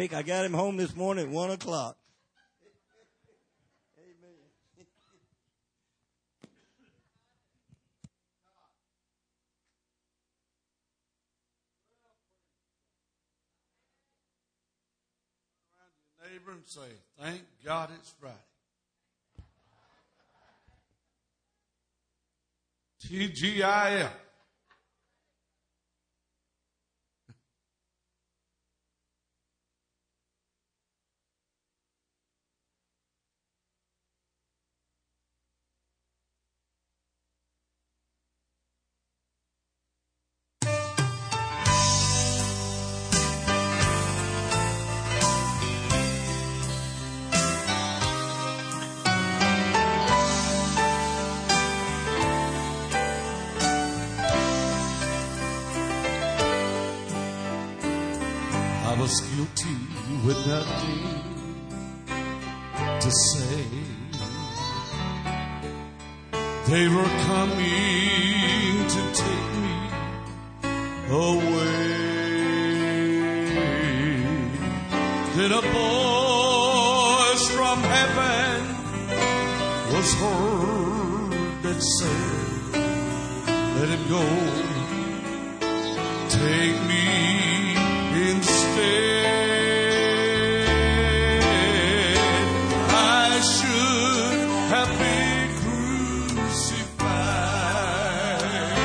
traffic. I got him home this morning at 1 o'clock. Neighbor and say, thank God it's Friday. TGIF. I was guilty with nothing to say. They were coming to take me away. Then a voice from heaven was heard that said, let him go, take me instead. I should have been crucified.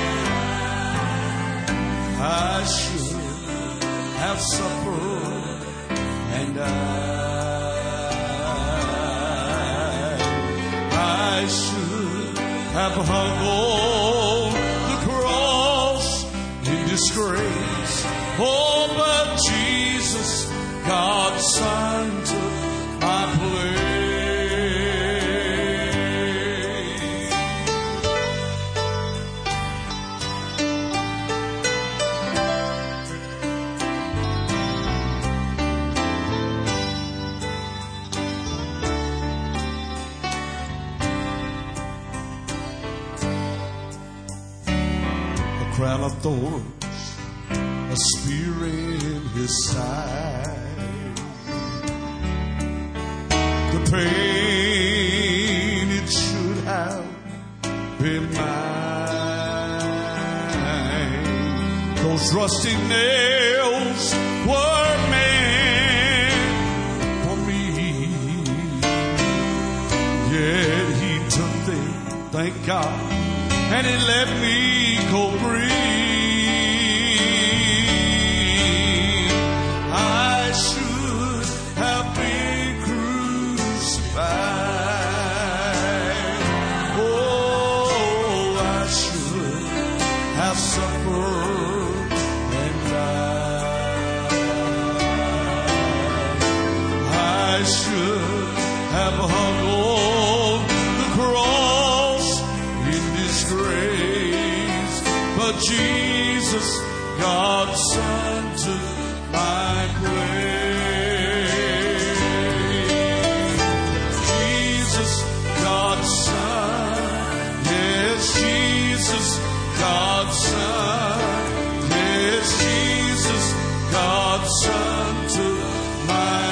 I should have suffered and died. I should have hung on the cross in disgrace. Oh, but Jesus, God's Son, took my place. A crown of thorns, a spear in his side, the pain it should have been mine. Those rusty nails were meant for me, yet he took them, thank God, and he let me go free. Jesus, God's Son, took my place. Jesus, God's Son, yes, Jesus, God's Son, yes, Jesus, God's Son, took my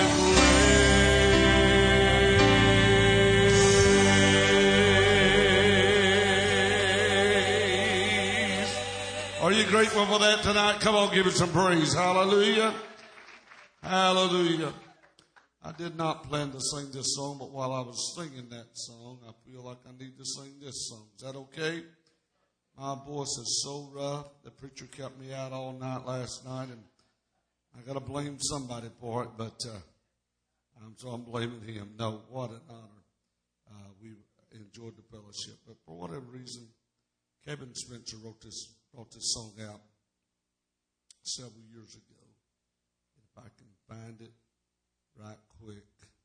place. Are you grateful for that tonight? Come on, give it some praise. Hallelujah. Hallelujah. I did not plan to sing this song, but while I was singing that song, I feel like I need to sing this song. Is that okay? My voice is so rough. The preacher kept me out all night last night, and I got to blame somebody for it, but I'm blaming him. No, what an honor. We enjoyed the fellowship, but for whatever reason, Kevin Spencer brought this song out several years ago. If I can find it right quick.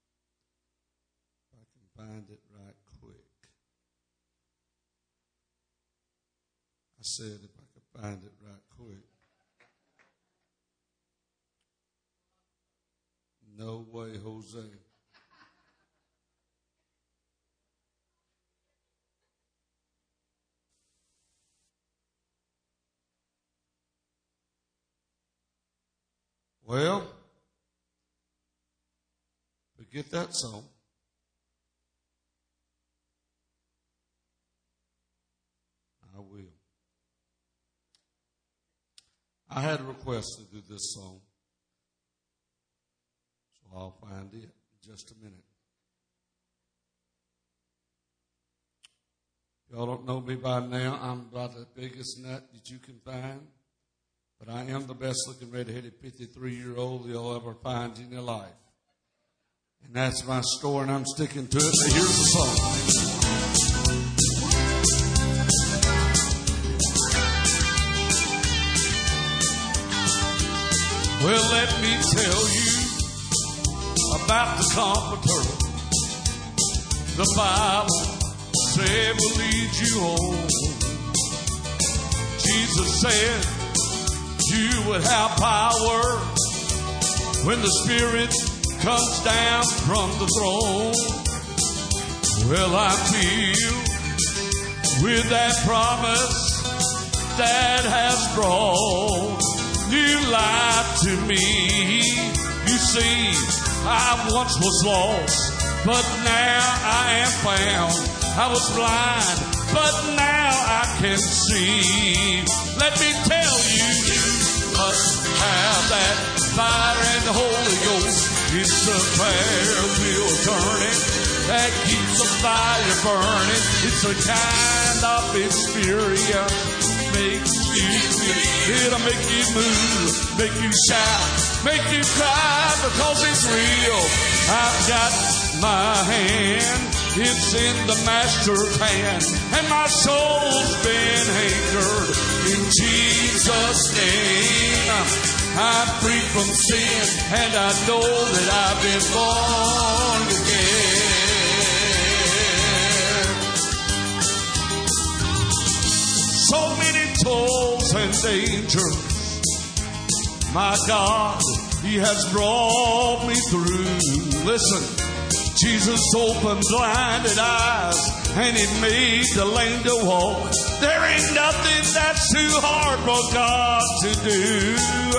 I said if I could find it right quick. No way, Jose. Well, get that song? I will. I had a request to do this song, so I'll find it in just a minute. Y'all don't know me by now. I'm about the biggest nut that you can find. But I am the best looking red-headed 53-year-old you'll ever find in your life. And that's my story, and I'm sticking to it. So here's the song. Well, let me tell you about the Comforter. The Bible said will lead you home. Jesus said you would have power when the Spirit comes down from the throne. Well, I feel with that promise that has brought new life to me. You see, I once was lost, but now I am found. I was blind, but now I can see. Let me tell you, you must have that fire and the Holy Ghost. It's a prayer wheel turning that keeps the fire burning. It's a kind of experience makes you feel. It'll make you move, make you shout, make you cry because it's real. I've got my hand. It's in the Master's hand, and my soul's been anchored in Jesus' name. I'm free from sin, and I know that I've been born again. So many toils and dangers, my God, He has brought me through. Listen. Jesus opened blinded eyes, and He made the lame to walk. There ain't nothing that's too hard for God to do.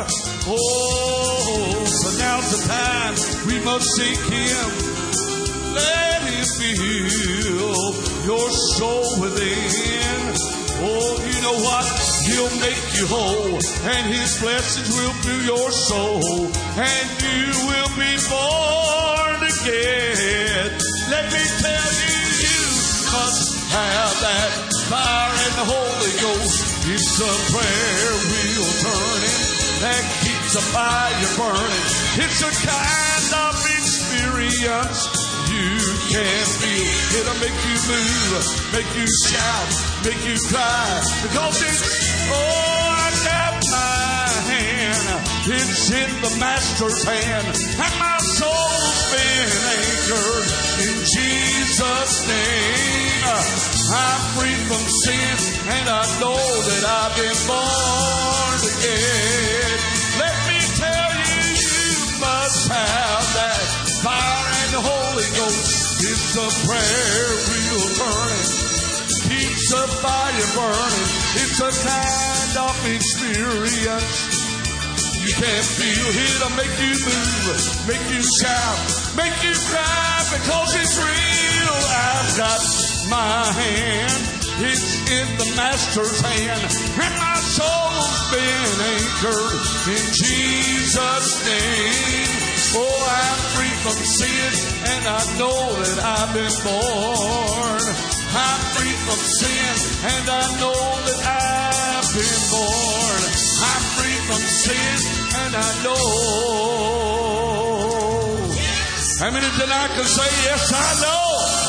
Oh, so now's the time we must seek Him. Let Him heal your soul within. Oh, you know what? He'll make you whole, and His blessings will fill your soul, and you will be born again. Let me tell you, you must have that fire and the Holy Ghost. It's a prayer wheel turning that keeps the fire burning. It's a kind of experience you can feel. It'll make you move, make you shout, make you cry, because it's, oh, I got my hand. It's in the Master's hand, and my soul's been anchored in Jesus' name. I'm free from sin, and I know that I've been born again. Let me tell you, you must have that fire and the Holy Ghost. It's a prayer wheel turning, keeps the fire burning. It's a kind of experience you can't feel. It'll make you move, make you shout, make you cry because it's real. I've got my hand, it's in the Master's hand, and my soul's been anchored in Jesus' name. Oh, I'm free from sin, and I know that I've been born. I'm free from sin, and I know that I've been born. I'm free from sin, and I know. How many tonight can say, yes, I know?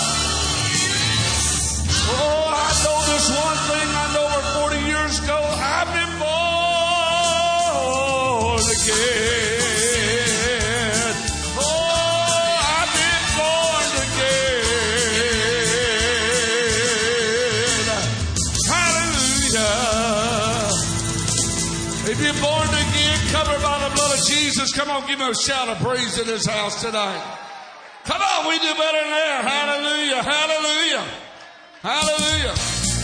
Oh, I know this one thing. I know over 40 years ago, I've been born again. If you're born again, covered by the blood of Jesus, come on, give him a shout of praise in this house tonight. Come on, we do better than that. Hallelujah, hallelujah, hallelujah.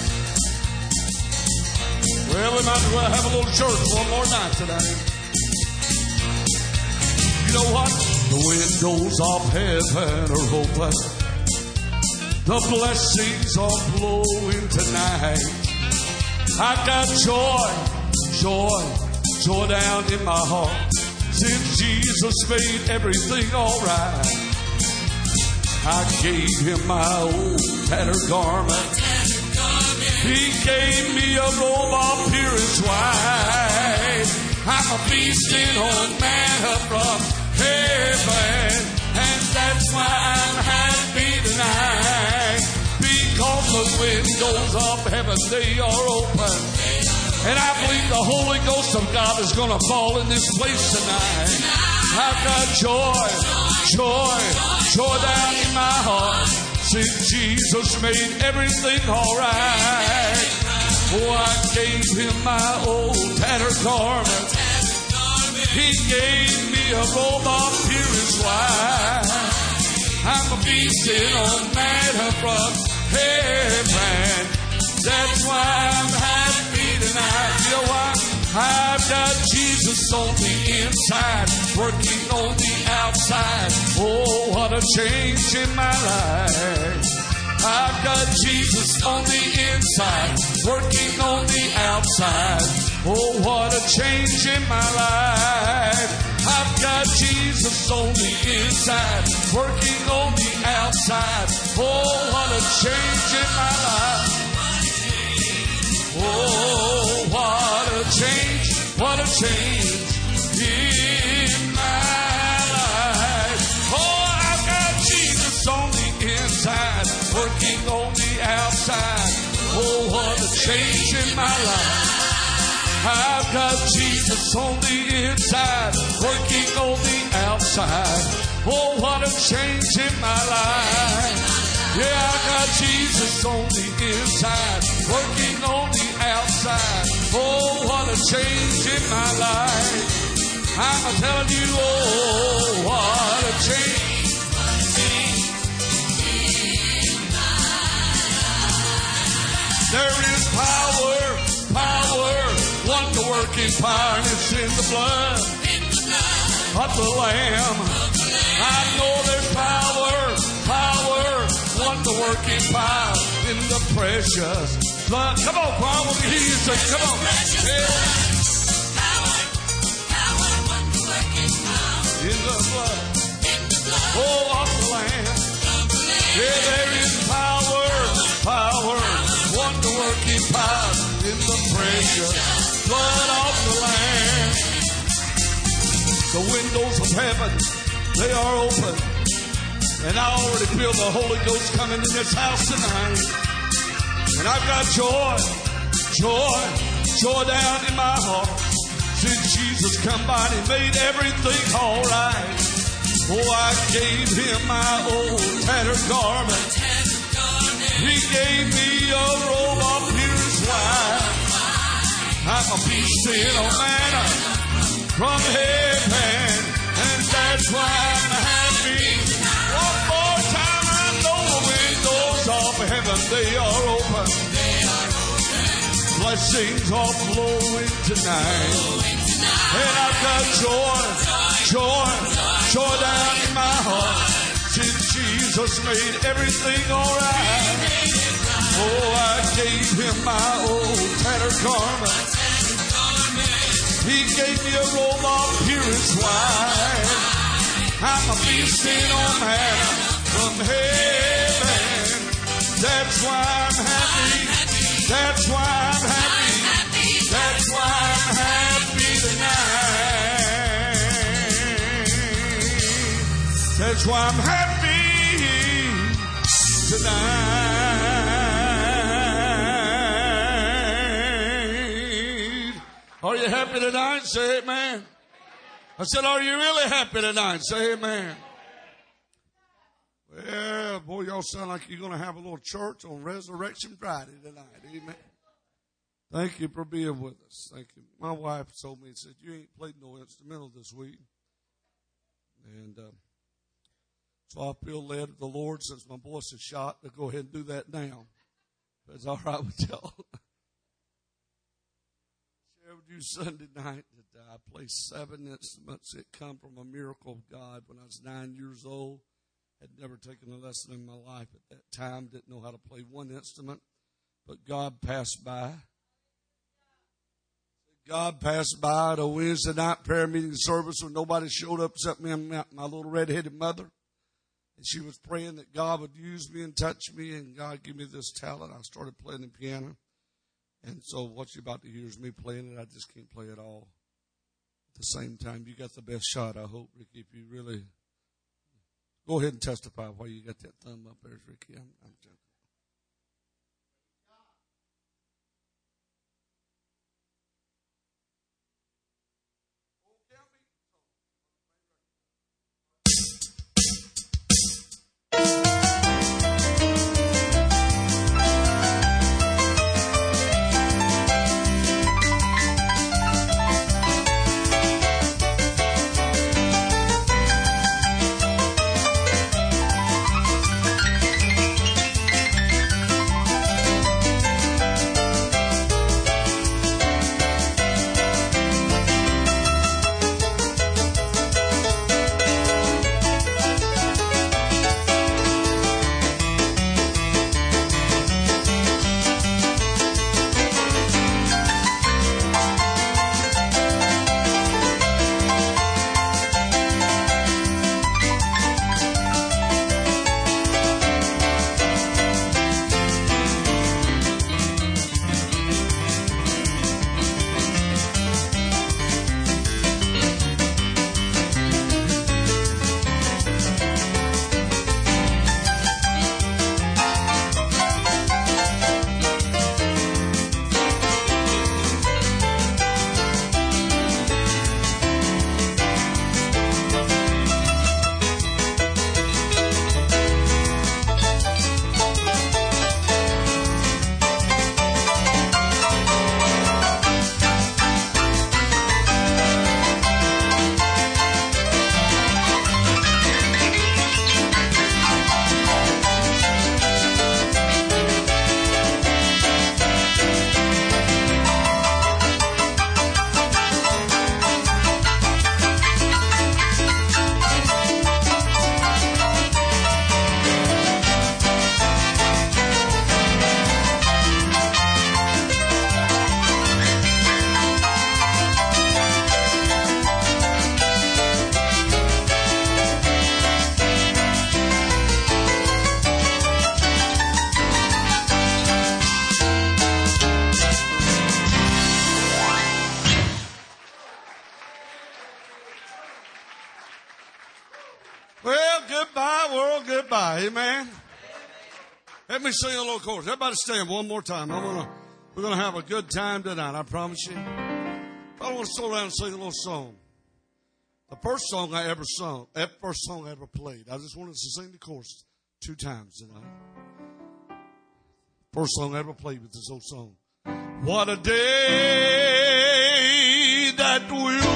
Well, we might as well have a little church one more night tonight. You know what? The windows of heaven are open. The blessings are flowing tonight. I got joy down in my heart. Since Jesus made everything alright. I gave him my old tattered garment. He gave me a robe of purest white. I'm a feasting on manna from heaven, and that's why I'm happy tonight. Because the windows of heaven, they are open, and I believe the Holy Ghost of God is going to fall in this place tonight. I've got joy down in my heart. Since Jesus made everything alright. Oh, I gave him my old tattered garment. He gave me a robe of purest white. I'm a feasting on manna from heaven. That's why I'm happy tonight. You know why? I've got Jesus on the inside, working on the outside. Oh, what a change in my life. I've got Jesus on the inside, working on the outside. Oh, what a change in my life. I've got Jesus on the inside, working on the outside. Oh, what a change in my life. Oh, what a change in my life. Oh, I've got Jesus on the inside, working on the outside. Oh, what a change in my life. I've got Jesus on the inside, working on the outside. Oh, what a change in my life. Yeah, I got Jesus on the inside, working on the outside. Oh, what a change in my life. I'm telling you, oh, what a change. There is power, wonder-working power, and it's in the blood of the Lamb. I know there's power, wonder-working power in the precious blood. Come on, choir, I want to hear you say, come on. Power, wonder-working power in the blood, oh, of the Lamb. Yeah, there is power, wonder-working power in the precious blood of the Lamb. The windows of heaven, they are open. And I already feel the Holy Ghost coming in this house tonight. And I've got joy down in my heart. Since Jesus come by and he made everything all right. Oh, I gave him my old tattered garment. He gave me a robe of purest white. I'm a feasting on manna from heaven, and that's why I'm happy. One more time, I know the windows of heaven, they are open. Blessings are flowing tonight. And I've got joy down in my heart. Since Jesus made everything alright. Oh, I gave him my old tattered garment. He gave me a robe of purest white. I'm a feasting on manna from heaven. That's why I'm happy. That's why I'm happy. That's why I'm happy tonight. That's why I'm happy tonight. Are you happy tonight? Say amen. I said, are you really happy tonight? Say amen. Well, boy, y'all sound like you're going to have a little church on Resurrection Friday tonight. Amen. Thank you for being with us. Thank you. My wife told me, said, you ain't played no instrumental this week. And so I feel led of the Lord, since my voice is shot, to go ahead and do that now. If it's all right with y'all. with you Sunday night that I play 7 instruments. It come from a miracle of God when I was 9 years old. Had never taken a lesson in my life at that time. Didn't know how to play one instrument. But God passed by. God passed by at a Wednesday night prayer meeting service when nobody showed up except me and my little red-headed mother. And she was praying that God would use me and touch me, and God give me this talent. I started playing the piano. And so what you're about to hear is me playing it. I just can't play it all at the same time. You got the best shot, I hope, Ricky. If you really go ahead and testify while you got that thumb up there, Ricky. I'm joking. Amen. Let me sing a little chorus. Everybody stand one more time. We're gonna have a good time tonight. I promise you. I want to slow down and sing a little song. The first song I ever sung, that first song I ever played. I just wanted to sing the chorus 2 times tonight. First song I ever played with this old song. What a day that will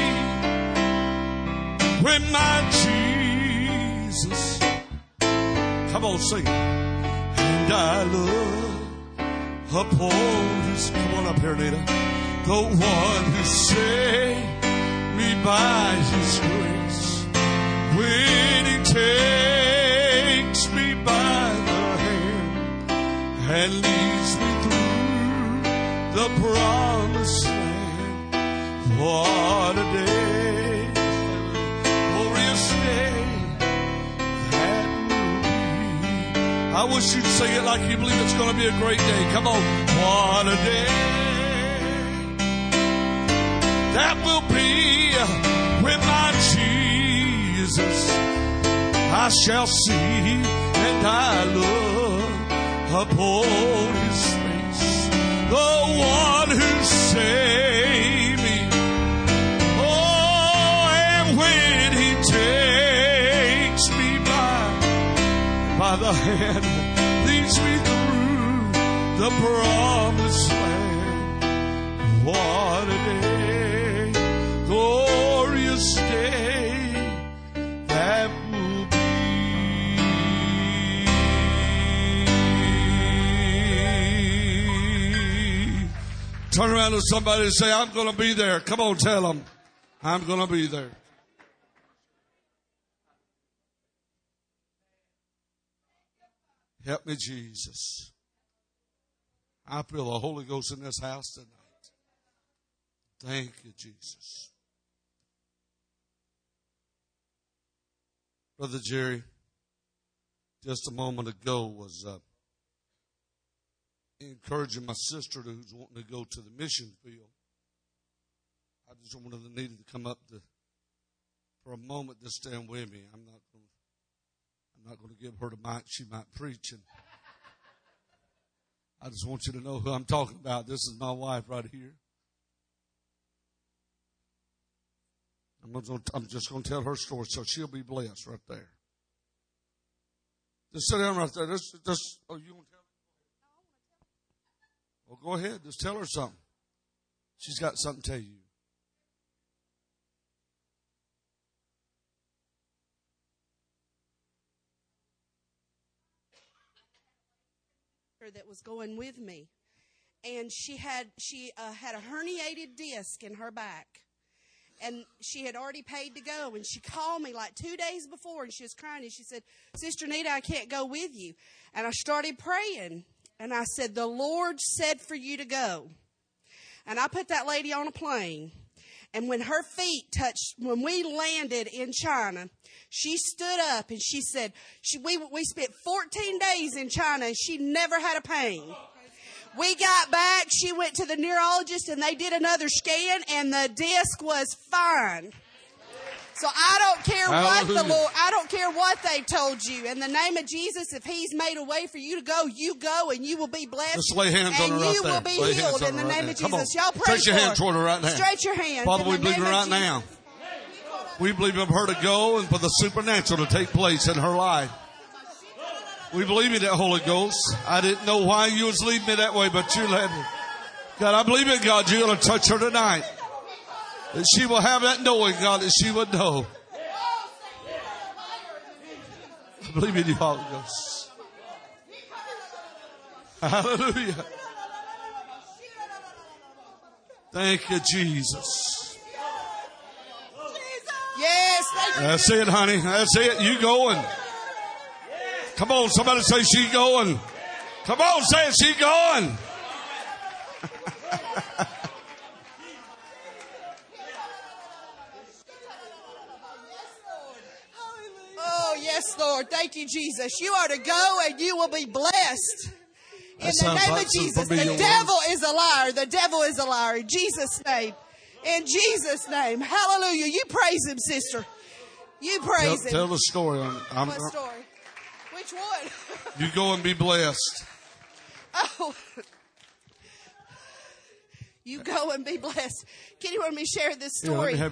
be when my Jesus, come on, sing it. And I look upon his, come on up here, Nita. The one who saved me by his grace. When he takes me by the hand and leads me through the promised land. What a day, glorious day that will be. I wish you'd sing it like you believe it's going to be a great day. Come on. What a day that will be when my Jesus I shall see, and I look upon his face, the one who saved me. Oh, and when he takes me by the hand, leads me through the promised land. What a day, glorious day that will be. Turn around to somebody and say, I'm going to be there. Come on, tell them. I'm going to be there. Help me, Jesus. I feel the Holy Ghost in this house tonight. Thank you, Jesus. Brother Jerry, just a moment ago was encouraging my sister who's wanting to go to the mission field. I just wanted the needed to come up for a moment to stand with me. I'm not going to give her the mic. She might preach, and I just want you to know who I'm talking about. This is my wife right here. I'm just going to tell her story, so she'll be blessed right there. Just sit down right there. You want to tell her? Well, go ahead. Just tell her something. She's got something to tell you. That was going with me, and she had a herniated disc in her back, and she had already paid to go, and she called me like 2 days before, and she was crying, and she said, Sister Nita, I can't go with you. And I started praying, and I said, the Lord said for you to go. And I put that lady on a plane. And when her feet touched, when we landed in China, she stood up and she said, we spent 14 days in China and she never had a pain. We got back, she went to the neurologist and they did another scan and the disc was fine. So I don't care I don't care what they told you. In the name of Jesus, if He's made a way for you to go, you go and you will be blessed. Just lay hands on her right there. And you will be healed in the name of Jesus. Y'all pray Stretch your hand toward her right now. Stretch your hand. Father, we believe it right now. We believe in her to go and for the supernatural to take place in her life. We believe in that, Holy Ghost. I didn't know why you was leading me that way, but you led me. God, I believe in God. You're going to touch her tonight. That she will have that knowing, God, that she would know. I believe in you, Holy Ghost. Hallelujah. Thank you, Jesus. Yes, thank you. That's it, honey. That's it. You going. Come on, somebody say she's going. Come on, say it, she's going. Oh, yes, Lord. Thank you, Jesus. You are to go and you will be blessed. In the name of Jesus. The devil is a liar. The devil is a liar. In Jesus' name. In Jesus' name. Hallelujah. You praise Him, sister. You praise Him. Tell the story on it. What story? Which one? You go and be blessed. Oh. You go and be blessed. Kenny wanted me to share this story. Yeah,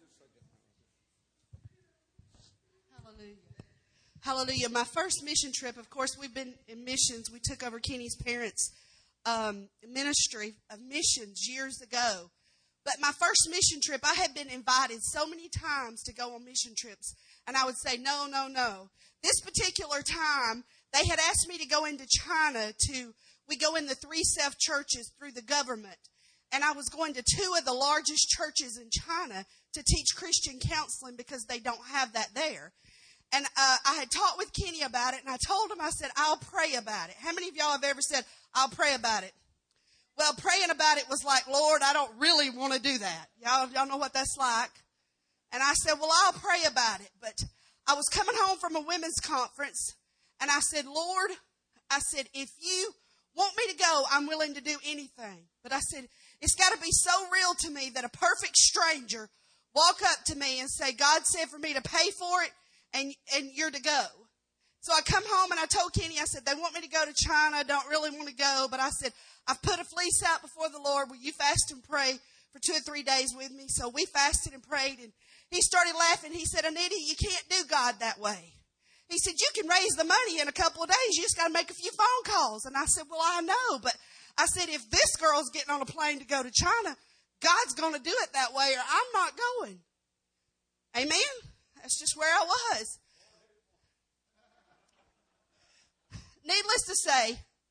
Hallelujah. My first mission trip, of course, we've been in missions. We took over Kenny's parents' ministry of missions years ago. But my first mission trip, I had been invited so many times to go on mission trips. And I would say, no, no, no. This particular time, they had asked me to go into China we go in the 3 Self churches through the government. And I was going to 2 of the largest churches in China to teach Christian counseling because they don't have that there. And I had talked with Kenny about it, and I told him, I said, I'll pray about it. How many of y'all have ever said, I'll pray about it? Well, praying about it was like, Lord, I don't really want to do that. Y'all know what that's like. And I said, well, I'll pray about it. But I was coming home from a women's conference, and I said, Lord, I said, if you want me to go, I'm willing to do anything. But I said, it's got to be so real to me that a perfect stranger walk up to me and say, God said for me to pay for it, and you're to go. So I come home and I told Kenny, I said, they want me to go to China. I don't really want to go. But I said, I've put a fleece out before the Lord. Will you fast and pray for 2 or 3 days with me? So we fasted and prayed, and he started laughing. He said, Anita, you can't do God that way. He said, you can raise the money in a couple of days. You just got to make a few phone calls. And I said, well, I know. But I said, if this girl's getting on a plane to go to China, God's going to do it that way, or I'm not going. Amen? That's just where I was. Needless to say,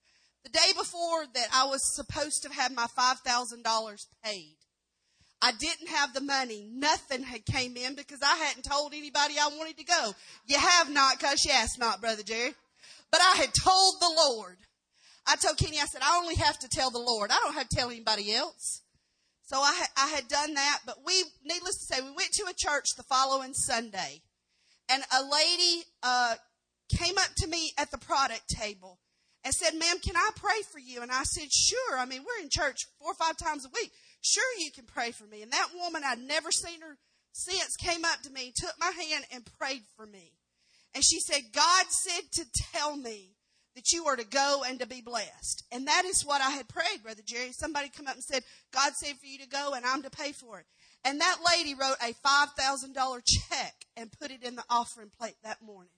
The day before that I was supposed to have my $5,000 paid, I didn't have the money. Nothing had came in because I hadn't told anybody I wanted to go. You have not because you asked not, Brother Jerry. But I had told the Lord. I told Kenny, I said, I only have to tell the Lord. I don't have to tell anybody else. So I had done that. But needless to say, we went to a church the following Sunday. And a lady came up to me at the product table and said, ma'am, can I pray for you? And I said, sure. I mean, we're in church 4 or 5 times a week. Sure, you can pray for me. And that woman, I'd never seen her since, came up to me, took my hand, and prayed for me. And she said, God said to tell me that you are to go and to be blessed. And that is what I had prayed, Brother Jerry. Somebody come up and said, God said for you to go, and I'm to pay for it. And that lady wrote a $5,000 check and put it in the offering plate that morning.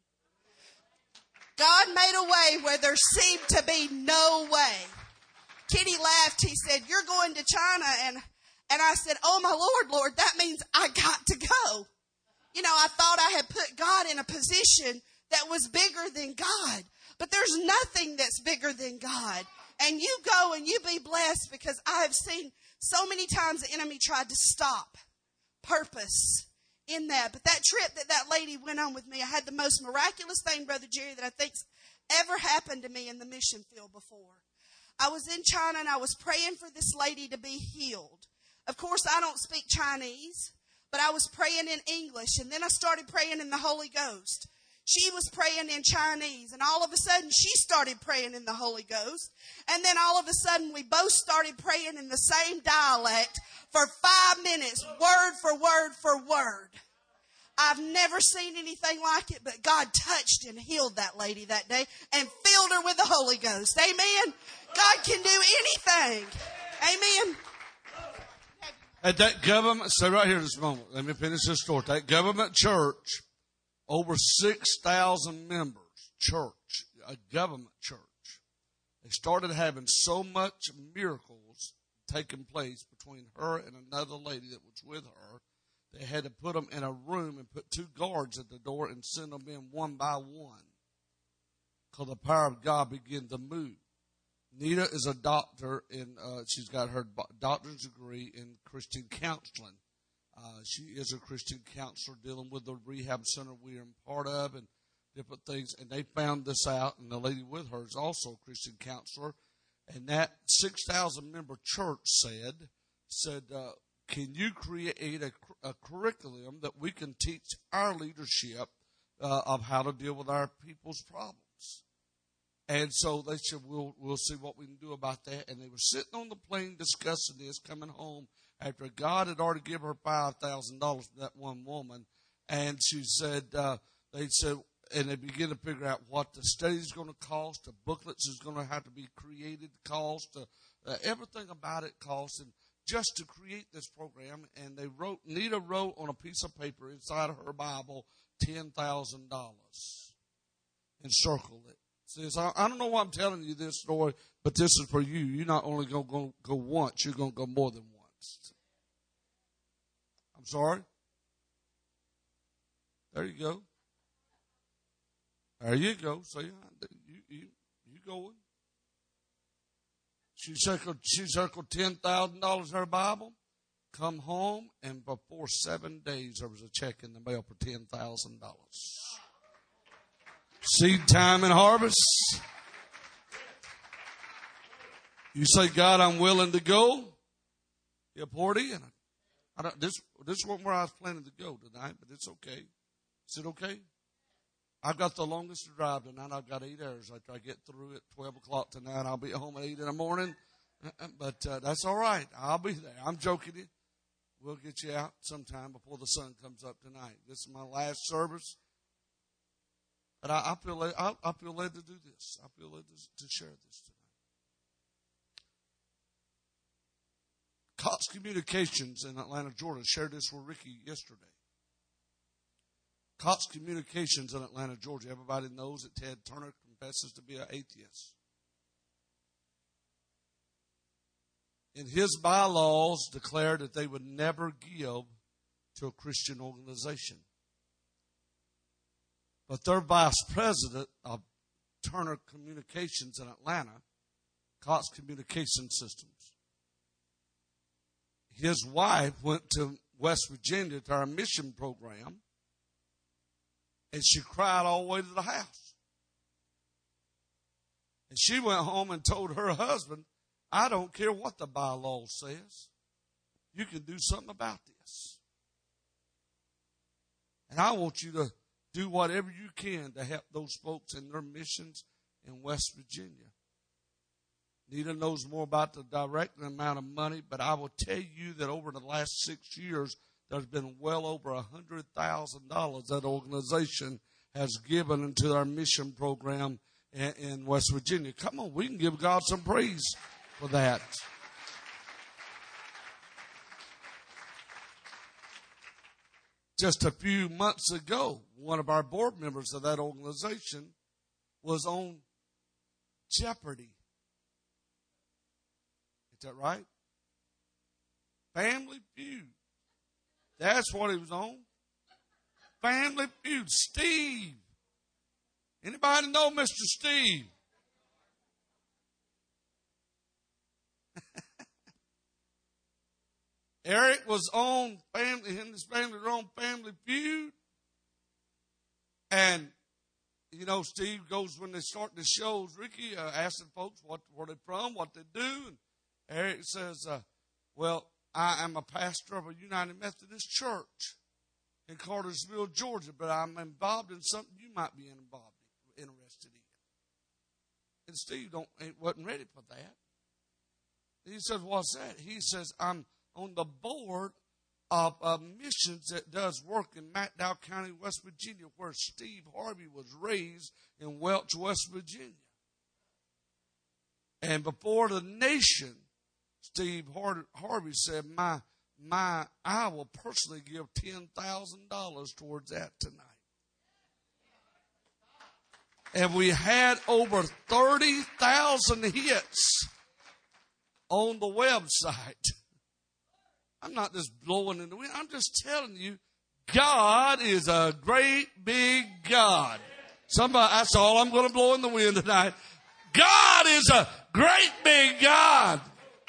God made a way where there seemed to be no way. Kenny laughed. He said, you're going to China. And I said, oh, my Lord, that means I got to go. You know, I thought I had put God in a position that was bigger than God. But there's nothing that's bigger than God. And you go and you be blessed, because I have seen so many times the enemy tried to stop purpose in that. But that trip that lady went on with me, I had the most miraculous thing, Brother Jerry, that I think's ever happened to me in the mission field before. I was in China and I was praying for this lady to be healed. Of course, I don't speak Chinese, but I was praying in English. And then I started praying in the Holy Ghost. She was praying in Chinese, and all of a sudden she started praying in the Holy Ghost. And then all of a sudden we both started praying in the same dialect for 5 minutes, word for word for word. I've never seen anything like it, but God touched and healed that lady that day and filled her with the Holy Ghost. Amen. God can do anything. Amen. At that government, stay right here this moment. Let me finish this story. That government church, over 6,000 members, church, a government church. They started having so much miracles taking place between her and another lady that was with her. They had to put them in a room and put 2 guards at the door and send them in one by one, because the power of God began to move. Nita is a doctor, and she's got her doctor's degree in Christian counseling. She is a Christian counselor dealing with the rehab center we are part of and different things. And they found this out, and the lady with her is also a Christian counselor. And that 6,000 member church said, can you create a curriculum that we can teach our leadership of how to deal with our people's problems? And so they said, we'll see what we can do about that. And they were sitting on the plane discussing this, coming home after God had already given her $5,000 to that one woman. And she said, and they began to figure out what the study's going to cost, the booklets is going to have to be created, cost, everything about it cost, and just to create this program. And Nita wrote on a piece of paper inside of her Bible, $10,000, and circled it. Says, I don't know why I'm telling you this story, but this is for you. You're not only going to go once, you're going to go more than once. I'm sorry? There you go. There you go. So you going. She circled $10,000 in her Bible, come home, and before 7 days there was a check in the mail for $10,000. Seed time and harvest. You say, God, I'm willing to go. He'll pour it in. This wasn't where I was planning to go tonight, but it's okay. Is it okay? I've got the longest to drive tonight. I've got 8 hours after I get through at 12 o'clock tonight. I'll be home at 8 in the morning. But that's all right. I'll be there. I'm joking you. We'll get you out sometime before the sun comes up tonight. This is my last service. But I feel led to do this. I feel led to share this tonight. Cox Communications in Atlanta, Georgia, shared this with Ricky yesterday. Cox Communications in Atlanta, Georgia. Everybody knows that Ted Turner confesses to be an atheist. In his bylaws declared that they would never give to a Christian organization. But their vice president of Turner Communications in Atlanta Cox Communication Systems. His wife went to West Virginia to our mission program, and she cried all the way to the house. And she went home and told her husband, I don't care what the bylaw says. You can do something about this. And I want you to do whatever you can to help those folks in their missions in West Virginia. Nita knows more about the direct amount of money, but I will tell you that over the last 6 years, there's been well over $100,000 that organization has given into our mission program in West Virginia. Come on, we can give God some praise for that. Just a few months ago, one of our board members of that organization was on Jeopardy. Is that right? Family Feud. That's what he was on. Family Feud. Steve. Anybody know Mr. Steve? Eric was on family, him and his family were on Family Feud. And, you know, Steve goes when they start the shows, Ricky, asking folks where they're from, what they do. And Eric says, well, I am a pastor of a United Methodist Church in Cartersville, Georgia, but I'm involved in something you might be interested in. And Steve wasn't ready for that. And he says, what's that? He says, I'm on the board of missions that does work in McDowell County, West Virginia, where Steve Harvey was raised in Welch, West Virginia. And before the nation, Steve Harvey said, I will personally give $10,000 towards that tonight. And we had over 30,000 hits on the website. I'm not just blowing in the wind. I'm just telling you, God is a great big God. That's all I'm going to blow in the wind tonight. God is a great big God.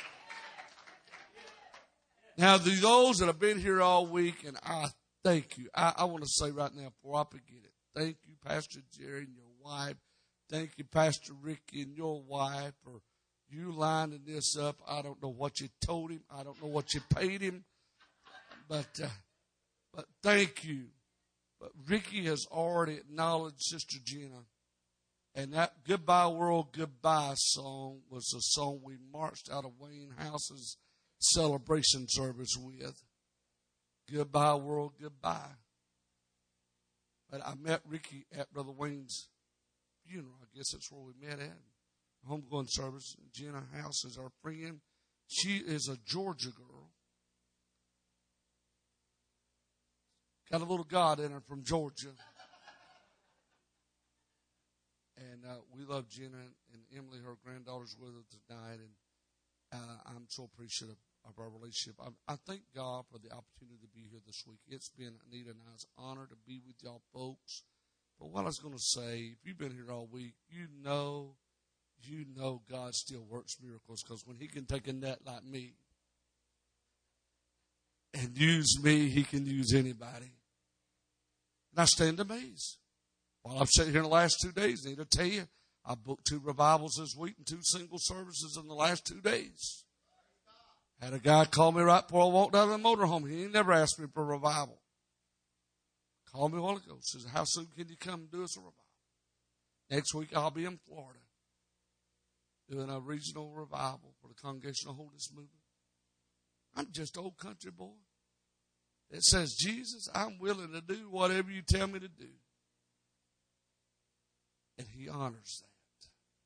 Now, to those that have been here all week, and I thank you. I want to say right now before I forget it, thank you, Pastor Jerry and your wife. Thank you, Pastor Ricky and your wife, for you lining this up. I don't know what you told him. I don't know what you paid him. But thank you. But Ricky has already acknowledged Sister Gina. And that Goodbye World, Goodbye song was a song we marched out of Wayne House's celebration service with. Goodbye World, Goodbye. But I met Ricky at Brother Wayne's funeral. I guess that's where we met at. Homegoing service. Gina House is our friend. She is a Georgia girl. Got a little God in her from Georgia. And we love Gina and Emily, her granddaughter's with her tonight. And I'm so appreciative of our relationship. I thank God for the opportunity to be here this week. It's been Anita and I's honor to be with y'all folks. But what I was going to say, if you've been here all week, you know God still works miracles, because when he can take a nut like me and use me, he can use anybody. And I stand amazed. While I've sitting here in the last 2 days, I need to tell you, I booked 2 revivals this week and 2 single services in the last 2 days. Had a guy call me right before I walked out of the motorhome. He ain't never asked me for a revival. Called me a while ago. Says, how soon can you come and do us a revival? Next week I'll be in Florida doing a regional revival for the Congregational Holiness Movement. I'm just an old country boy. It says, Jesus, I'm willing to do whatever you tell me to do. And he honors that.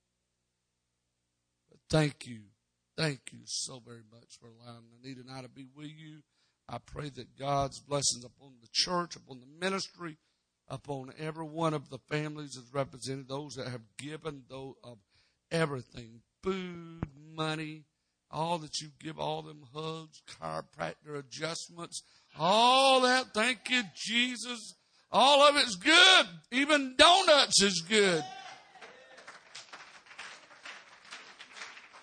But thank you so very much for allowing Anita and I to be with you. I pray that God's blessings upon the church, upon the ministry, upon every one of the families that's represented, those that have given of everything, food, money, all that you give, all them hugs, chiropractor adjustments, all that. Thank you, Jesus. All of it's good. Even donuts is good.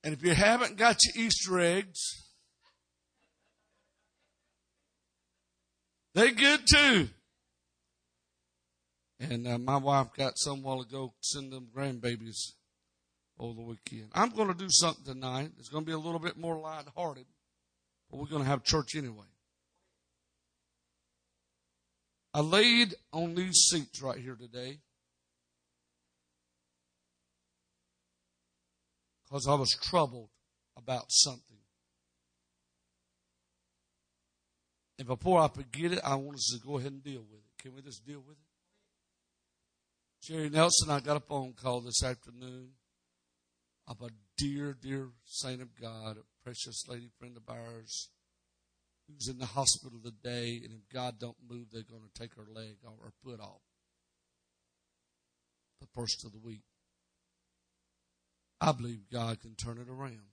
And if you haven't got your Easter eggs, they're good too. And my wife got some while ago, send them grandbabies over the weekend. I'm going to do something tonight. It's going to be a little bit more lighthearted, but we're going to have church anyway. I laid on these seats right here today because I was troubled about something. And before I forget it, I want us to go ahead and deal with it. Can we just deal with it? Jerry Nelson, I got a phone call this afternoon of a dear, dear saint of God, a precious lady friend of ours, who's in the hospital today, and if God don't move, they're going to take her leg or her foot off the first of the week. I believe God can turn it around.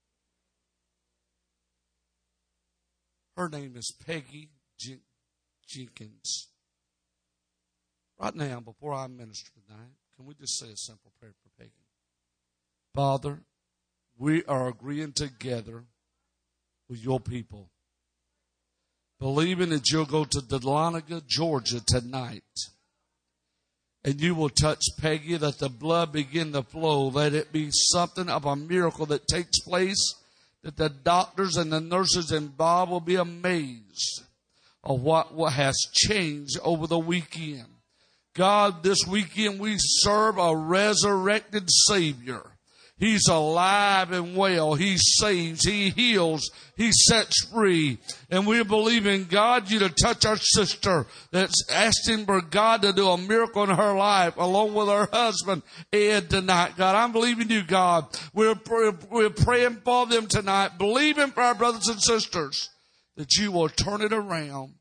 Her name is Peggy Jenkins. Right now, before I minister tonight, can we just say a simple prayer for Peggy? Father, we are agreeing together with your people, believing that you'll go to Dahlonega, Georgia tonight, and you will touch Peggy, that the blood begin to flow. Let it be something of a miracle that takes place, that the doctors and the nurses involved will be amazed of what has changed over the weekend. God, this weekend we serve a resurrected Savior. He's alive and well. He saves. He heals. He sets free. And we believe in God, you to touch our sister that's asking for God to do a miracle in her life along with her husband, Ed, tonight. God, I'm believing you, God. We're praying for them tonight, believing for our brothers and sisters that you will turn it around.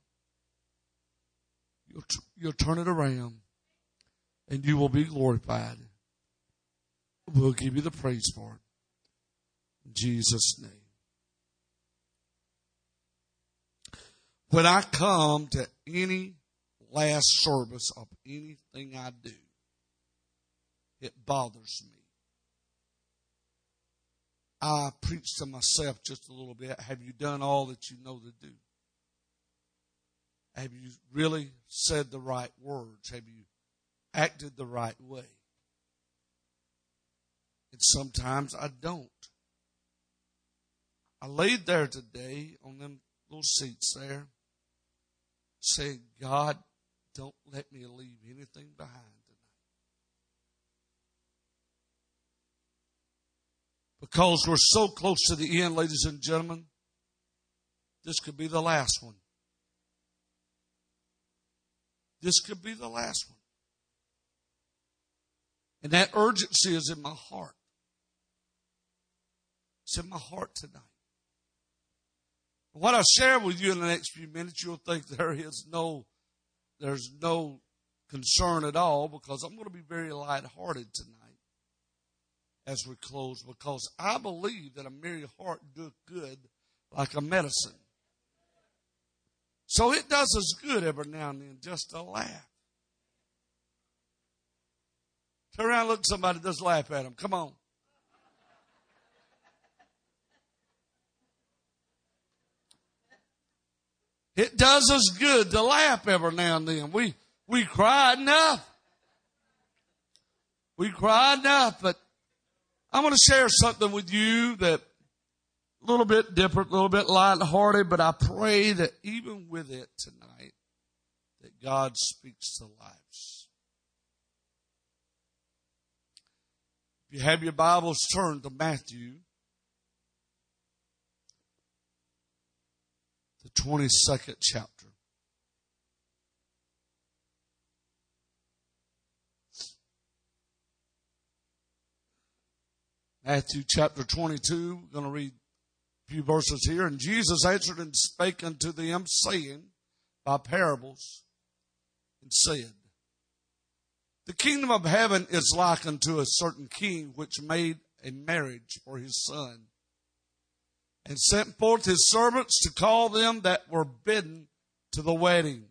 You'll turn it around. And you will be glorified. We'll give you the praise for it. In Jesus' name. When I come to any last service of anything I do, it bothers me. I preach to myself just a little bit. Have you done all that you know to do? Have you really said the right words? Have you acted the right way? And sometimes I don't. I laid there today on them little seats there, saying, God, don't let me leave anything behind tonight. Because we're so close to the end, ladies and gentlemen, this could be the last one. This could be the last one. And that urgency is in my heart. It's in my heart tonight. What I share with you in the next few minutes, you'll think there's no concern at all, because I'm going to be very lighthearted tonight as we close, because I believe that a merry heart doeth good like a medicine. So it does us good every now and then just to laugh. Turn around and look at somebody, just laugh at them. Come on. It does us good to laugh every now and then. We cry enough. We cry enough, but I'm going to share something with you that a little bit different, a little bit lighthearted, but I pray that even with it tonight, that God speaks to lives. If you have your Bibles, turn to Matthew, the 22nd chapter. Matthew chapter 22, we're going to read a few verses here. And Jesus answered and spake unto them, saying by parables, and said, the kingdom of heaven is like unto a certain king which made a marriage for his son, and sent forth his servants to call them that were bidden to the wedding,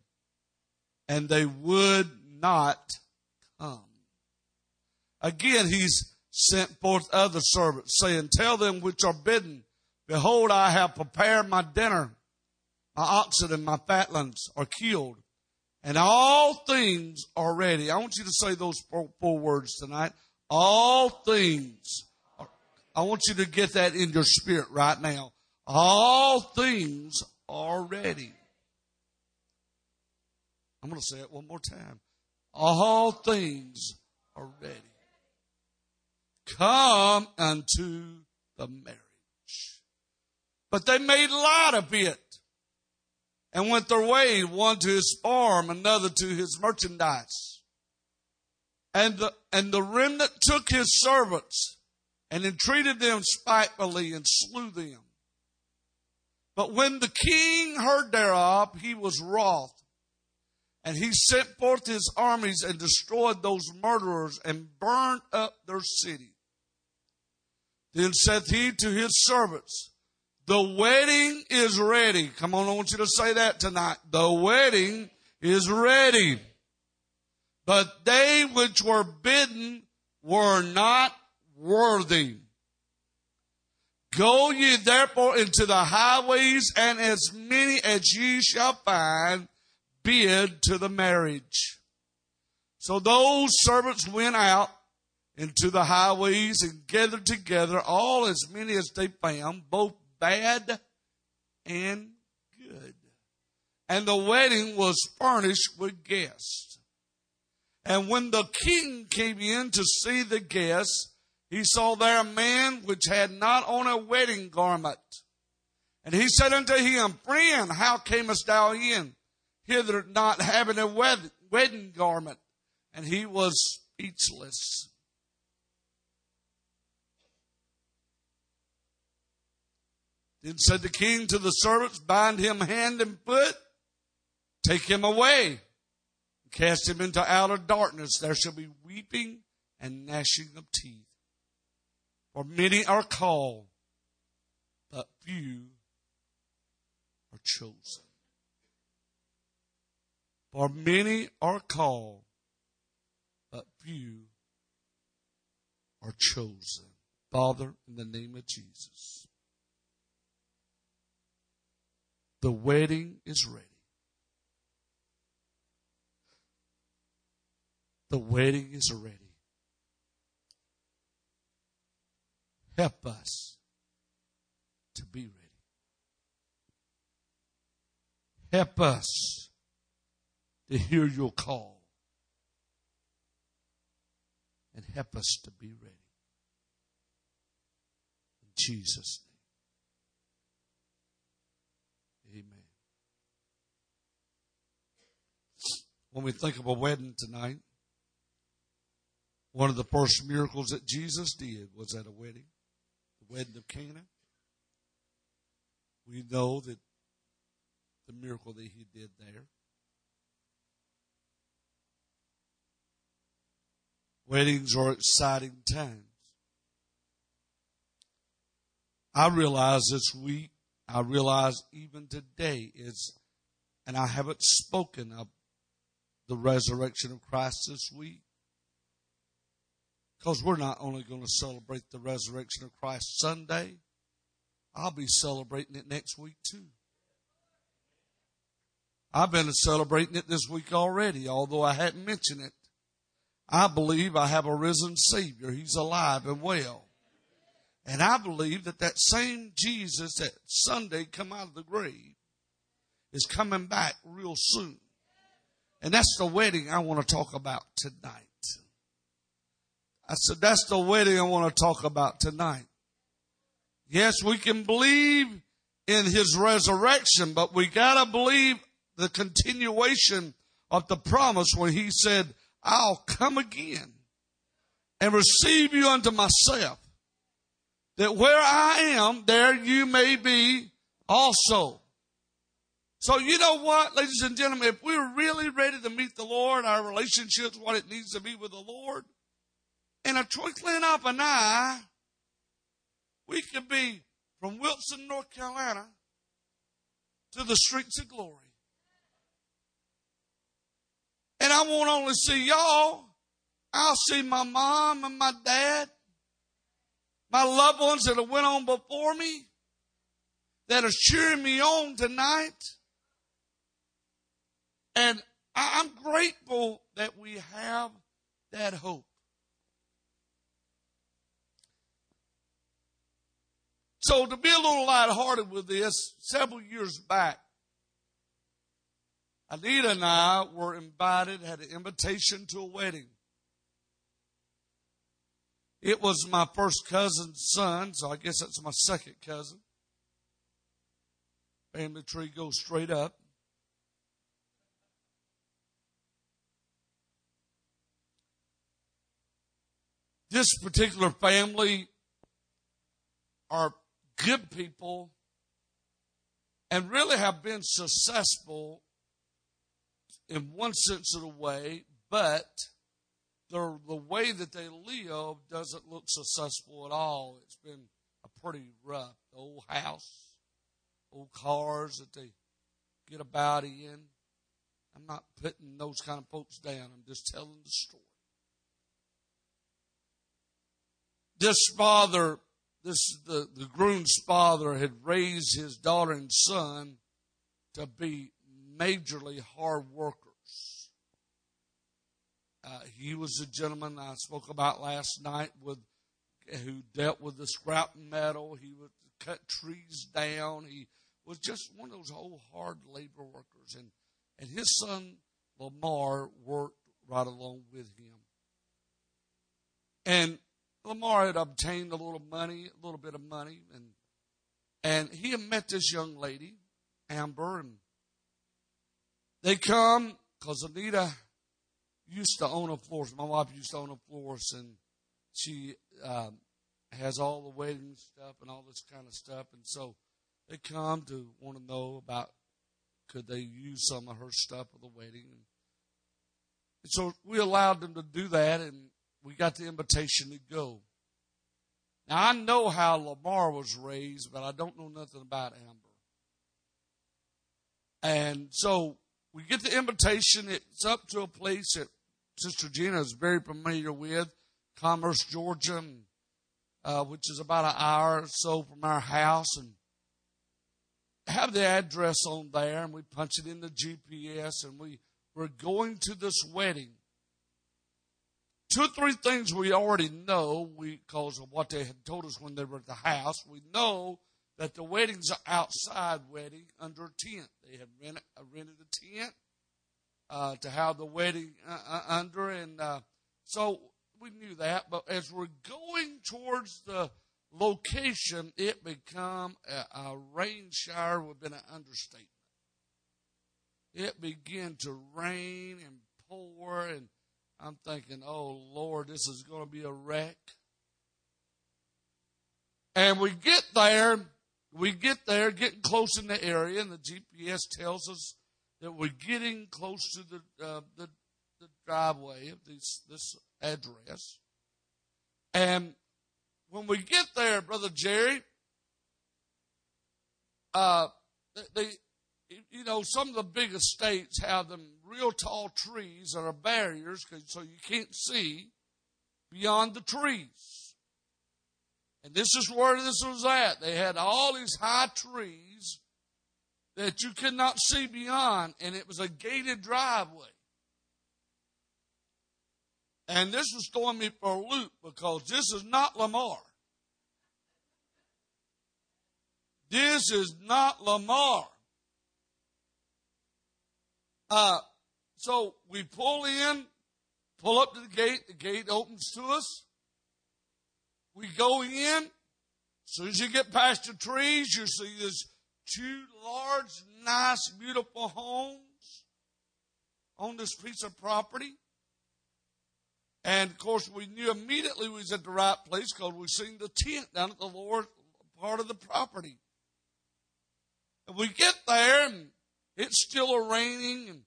and they would not come. Again, he's sent forth other servants, saying, Tell them which are bidden, Behold, I have prepared my dinner. My oxen and my fatlings are killed, and all things are ready. I want you to say those four words tonight. All things. I want you to get that in your spirit right now. All things are ready. I'm going to say it one more time. All things are ready. Come unto the marriage. But they made light of it and went their way, one to his farm, another to his merchandise. And the remnant took his servants and entreated them spitefully and slew them. But when the king heard thereof, he was wroth. And he sent forth his armies and destroyed those murderers and burned up their city. Then saith he to his servants, The wedding is ready. Come on, I want you to say that tonight. The wedding is ready. But they which were bidden were not worthy. Go ye therefore into the highways, and as many as ye shall find, bid to the marriage. So those servants went out into the highways and gathered together all as many as they found, both bad and good. And the wedding was furnished with guests. And when the king came in to see the guests, he saw there a man which had not on a wedding garment. And he said unto him, Friend, how camest thou in hither not having a wedding garment? And he was speechless. Then said the king to the servants, Bind him hand and foot, take him away, and cast him into outer darkness. There shall be weeping and gnashing of teeth. For many are called, but few are chosen. For many are called, but few are chosen. Father, in the name of Jesus, the wedding is ready. The wedding is ready. Help us to be ready. Help us to hear your call. And help us to be ready. In Jesus' name. Amen. When we think of a wedding tonight, one of the first miracles that Jesus did was at a wedding, the wedding of Cana. We know that the miracle that he did there. Weddings are exciting times. I realize this week, I realize even today is, and I haven't spoken of the resurrection of Christ this week, because we're not only going to celebrate the resurrection of Christ Sunday, I'll be celebrating it next week too. I've been celebrating it this week already, although I hadn't mentioned it. I believe I have a risen Savior. He's alive and well. And I believe that that same Jesus that Sunday come out of the grave is coming back real soon. And that's the wedding I want to talk about tonight. I said, that's the wedding I want to talk about tonight. Yes, we can believe in his resurrection, but we got to believe the continuation of the promise when he said, I'll come again and receive you unto myself, that where I am, there you may be also. So you know what, ladies and gentlemen, if we're really ready to meet the Lord, our relationship's what it needs to be with the Lord, in a twinkling of an eye, we could be from Wilson, North Carolina, to the streets of glory. And I won't only see y'all, I'll see my mom and my dad my loved ones that have went on before me, that are cheering me on tonight. And I'm grateful that we have that hope. So to be a little lighthearted with this, several years back, Anita and I were invited, had an invitation to a wedding. It was my first cousin's son, so I guess that's my second cousin. Family tree goes straight up. This particular family are good people and really have been successful in one sense of the way, but the way that they live doesn't look successful at all. It's been a pretty rough. The old house, old cars that they get about in. I'm not putting those kind of folks down. I'm just telling the story. The groom's father had raised his daughter and son to be majorly hard workers. He was a gentleman I spoke about last night who dealt with the scrap metal. He would cut trees down. He was just one of those old hard labor workers. And his son, Lamar, worked right along with him. And Lamar had obtained a little bit of money, and he had met this young lady, Amber, and they come because Anita used to own a florist. My wife used to own a florist, and she has all the wedding stuff and all this kind of stuff, and so they come to want to know about could they use some of her stuff for the wedding. And so we allowed them to do that, and we got the invitation to go. Now, I know how Lamar was raised, but I don't know nothing about Amber. And so we get the invitation. It's up to a place that Sister Gina is very familiar with, Commerce, Georgia, which is about an hour or so from our house. And have the address on there, and we punch it in the GPS, and we're going to this wedding. 2 or 3 things we already know because of what they had told us when they were at the house. We know that the wedding's an outside wedding under a tent. They had rented a tent to have the wedding under, and so we knew that. But as we're going towards the location, it became a rain shower would have been an understatement. It began to rain and pour, and I'm thinking, oh, Lord, this is going to be a wreck. And we get there, getting close in the area, and the GPS tells us that we're getting close to the driveway of this address. And when we get there, Brother Jerry, some of the big estates have them real tall trees that are barriers so you can't see beyond the trees. And this is where this was at. They had all these high trees that you could not see beyond, and it was a gated driveway. And this was throwing me for a loop because this is not Lamar. This is not Lamar. So we pull up to the gate opens to us. We go in. As soon as you get past the trees, you see these 2 large, nice, beautiful homes on this piece of property. And, of course, we knew immediately we was at the right place because we seen the tent down at the lower part of the property. And we get there, and it's still raining. And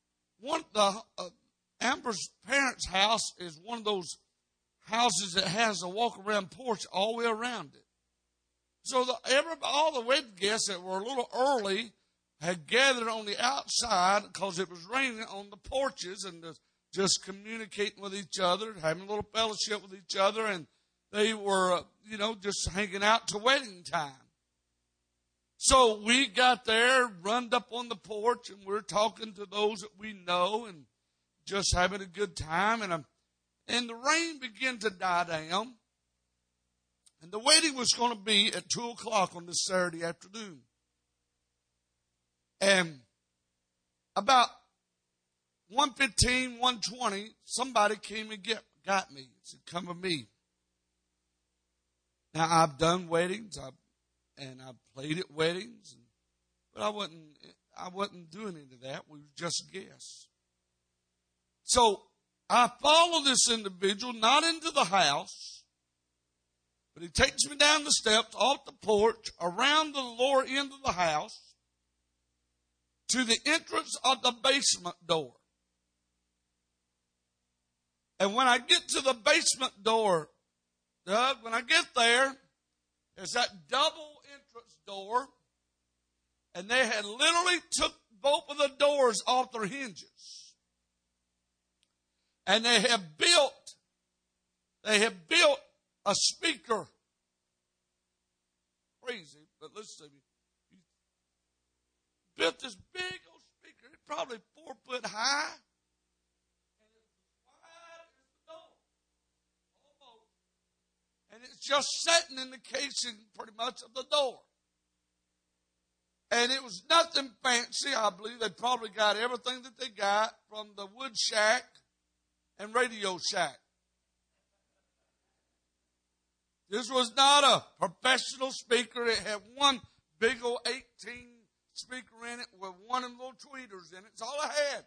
Amber's parents' house is one of those houses that has a walk-around porch all the way around it. So all the wedding guests that were a little early had gathered on the outside because it was raining on the porches and just communicating with each other, having a little fellowship with each other. And they were, just hanging out to wedding time. So we got there, runned up on the porch, and we're talking to those that we know and just having a good time. And the rain began to die down. And the wedding was going to be at 2 o'clock on this Saturday afternoon. And about 1:15, 1:20, somebody came and got me. Said, "Come with me." Now, I've done weddings, and I've played at weddings, but I wasn't doing any of that. We were just guests. So I follow this individual, not into the house, but he takes me down the steps, off the porch, around the lower end of the house, to the entrance of the basement door. And when I get to the basement door, Doug, when I get there, there's that double entrance door, and they had literally took both of the doors off their hinges. And they have built a speaker. Crazy, but listen to me. Built this big old speaker, it's probably 4 foot high. And it's as wide as the door. Almost. And it's just sitting in the casing pretty much of the door. And it was nothing fancy. I believe they probably got everything that they got from the Wood Shack and Radio Shack. This was not a professional speaker. It had one big old 18 speaker in it with one of them little tweeters in it. It's all I had.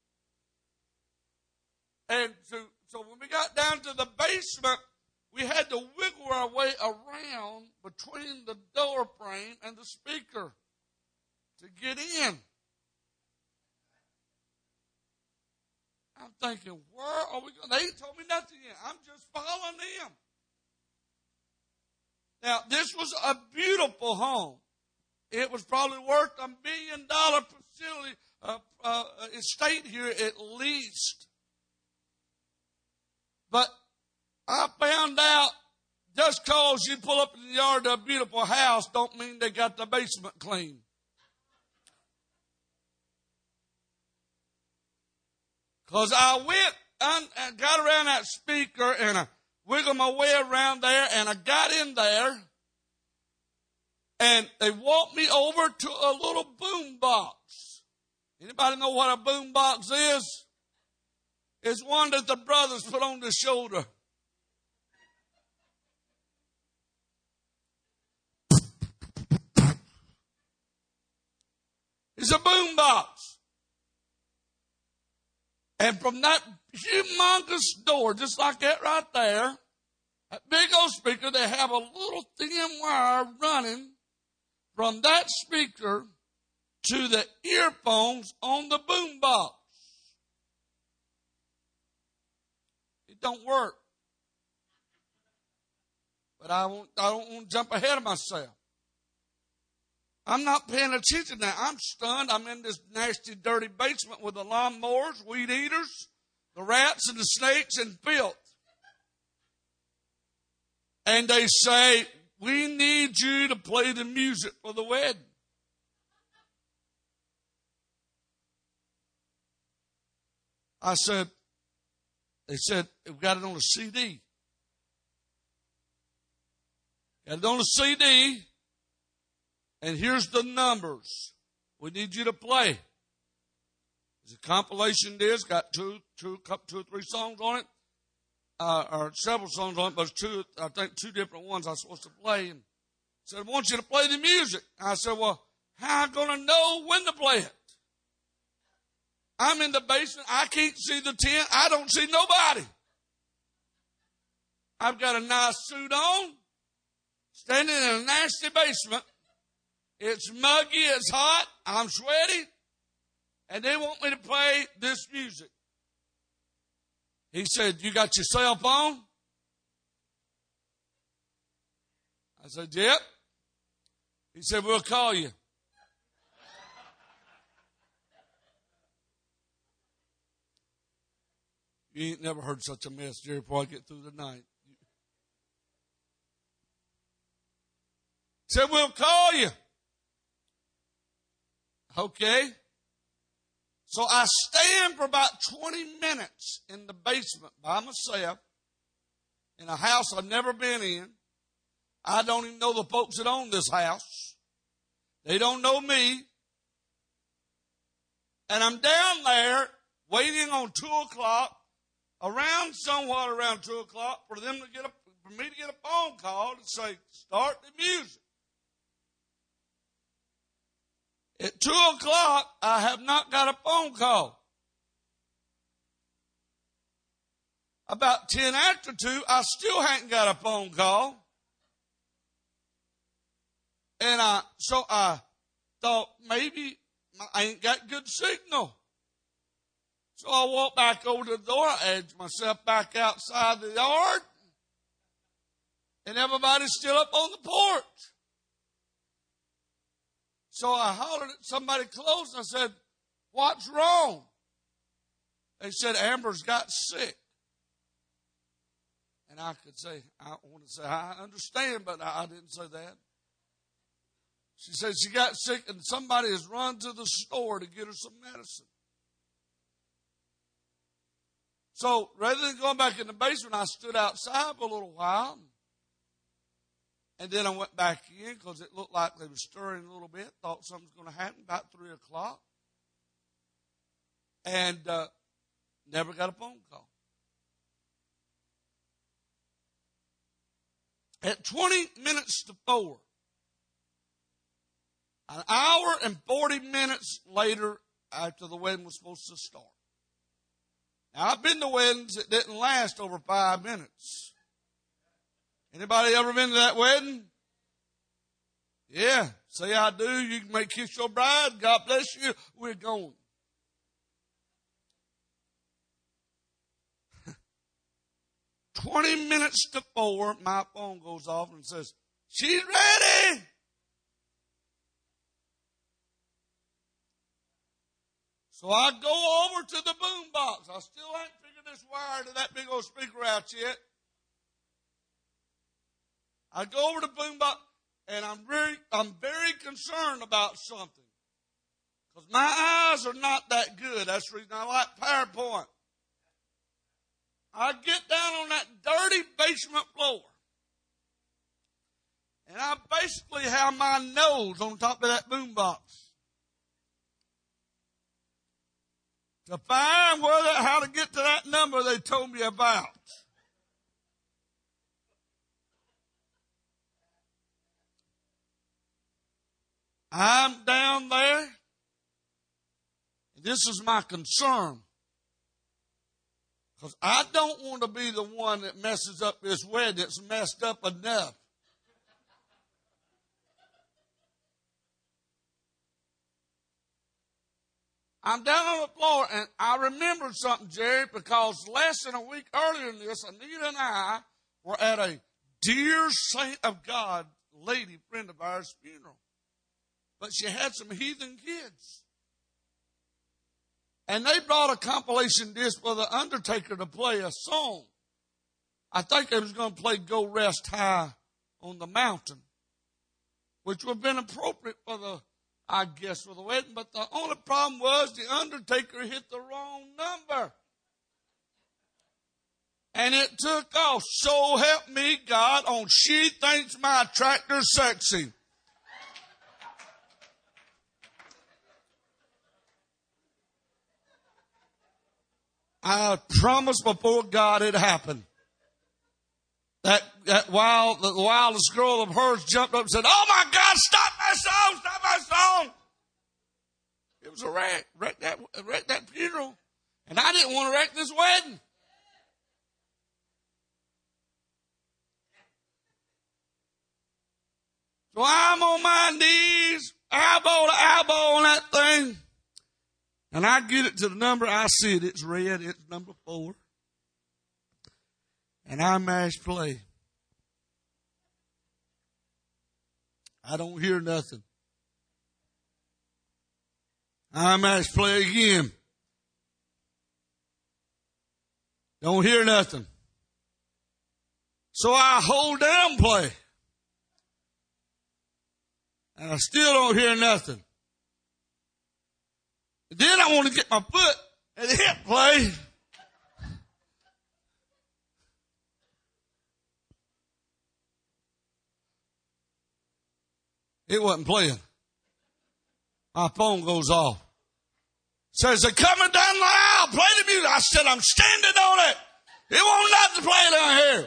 And so when we got down to the basement, we had to wiggle our way around between the door frame and the speaker to get in. I'm thinking, where are we going? They ain't told me nothing yet. I'm just following them. Now, this was a beautiful home. It was probably worth $1 billion facility, estate here at least. But I found out just because you pull up in the yard to a beautiful house don't mean they got the basement clean. Because I went and got around that speaker and I wiggled my way around there and I got in there and they walked me over to a little boom box. Anybody know what a boom box is? It's one that the brothers put on the shoulder. It's a boom box. And from that humongous door, just like that right there, that big old speaker, they have a little thin wire running from that speaker to the earphones on the boom box. It don't work. But I don't want to jump ahead of myself. I'm not paying attention now. I'm stunned. I'm in this nasty, dirty basement with the lawnmowers, weed eaters, the rats and the snakes and filth. And they say, we need you to play the music for the wedding. They said, we've got it on a CD. Got it on a CD. And here's the numbers. We need you to play. It's a compilation disc, got two or three songs on it, or several songs on it, but it's two different ones I'm supposed to play. And said, I want you to play the music. I said, well, how am I going to know when to play it? I'm in the basement. I can't see the tent. I don't see nobody. I've got a nice suit on, standing in a nasty basement. It's muggy, it's hot, I'm sweaty, and they want me to play this music. He said, you got your cell phone? I said, yep. He said, we'll call you. You ain't never heard such a mess, Jerry, before I get through the night. Said, we'll call you. Okay. So I stand for about 20 minutes in the basement by myself in a house I've never been in. I don't even know the folks that own this house. They don't know me. And I'm down there waiting on 2 o'clock, somewhat around 2 o'clock, for me to get a phone call to say, start the music. At 2 o'clock, I have not got a phone call. About 10 after 2, I still hadn't got a phone call. And so I thought maybe I ain't got good signal. So I walked back over to the door. I edged myself back outside the yard. And everybody's still up on the porch. So I hollered at somebody close and I said, what's wrong? They said, Amber's got sick. And I could say, I want to say, I understand, but I didn't say that. She said she got sick and somebody has run to the store to get her some medicine. So rather than going back in the basement, I stood outside for a little while. And then I went back in because it looked like they were stirring a little bit. Thought something was going to happen about 3 o'clock. And never got a phone call. At 20 minutes to 4, an hour and 40 minutes later after the wedding was supposed to start. Now, I've been to weddings that didn't last over 5 minutes. Anybody ever been to that wedding? Yeah. Say I do. You may kiss your bride. God bless you. We're going. "20 minutes to 4, my phone goes off and says, she's ready. So I go over to the boom box. I still haven't figured this wire to that big old speaker out yet. I go over to the boom box, and I'm very concerned about something. Because my eyes are not that good. That's the reason I like PowerPoint. I get down on that dirty basement floor. And I basically have my nose on top of that boom box. To find how to get to that number they told me about. I'm down there. This is my concern. Because I don't want to be the one that messes up this wedding that's messed up enough. I'm down on the floor, and I remembered something, Jerry, because less than a week earlier than this, Anita and I were at a dear saint of God, lady friend of ours' funeral. But she had some heathen kids. And they brought a compilation disc for the undertaker to play a song. I think they was going to play Go Rest High on the Mountain, which would have been appropriate for the wedding. But the only problem was the undertaker hit the wrong number. And it took off. So help me God on She Thinks My Tractor's Sexy. I promised before God it happened. The wildest girl of hers jumped up and said, "Oh my God, stop that song. It was a wreck that funeral. And I didn't want to wreck this wedding. So I'm on my knees, elbow to elbow on that thing. And I get it to the number. I see it. It's red. It's number 4. And I mash play. I don't hear nothing. I mash play again. Don't hear nothing. So I hold down play. And I still don't hear nothing. Then I want to get my foot and hit play. It wasn't playing. My phone goes off. Says, they're coming down the aisle. Play the music. I said, I'm standing on it. It won't not to play down here.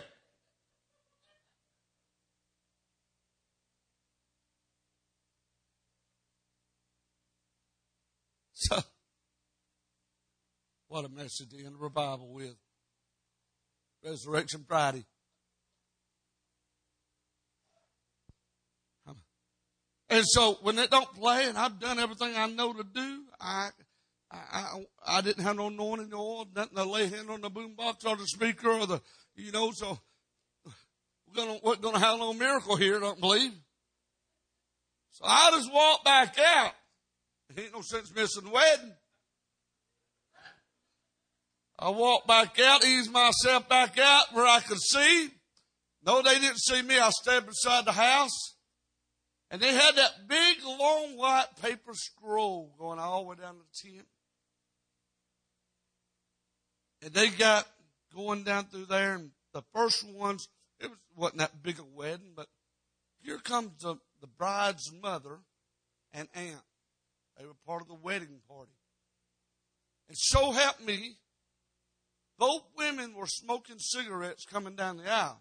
So, what a message to end the revival with. Resurrection Friday. And so when they don't play, and I've done everything I know to do, I didn't have no anointing oil, nothing to lay hand on the boombox or the speaker or the, so we're gonna have no miracle here, I don't believe. So I just walked back out. Ain't no sense missing the wedding. I walked back out, eased myself back out where I could see. No, they didn't see me. I stayed beside the house. And they had that big, long, white paper scroll going all the way down to the tent. And they got going down through there, and the first ones, wasn't that big a wedding, but here comes the bride's mother and aunt. They were part of the wedding party. And so help me, both women were smoking cigarettes coming down the aisle.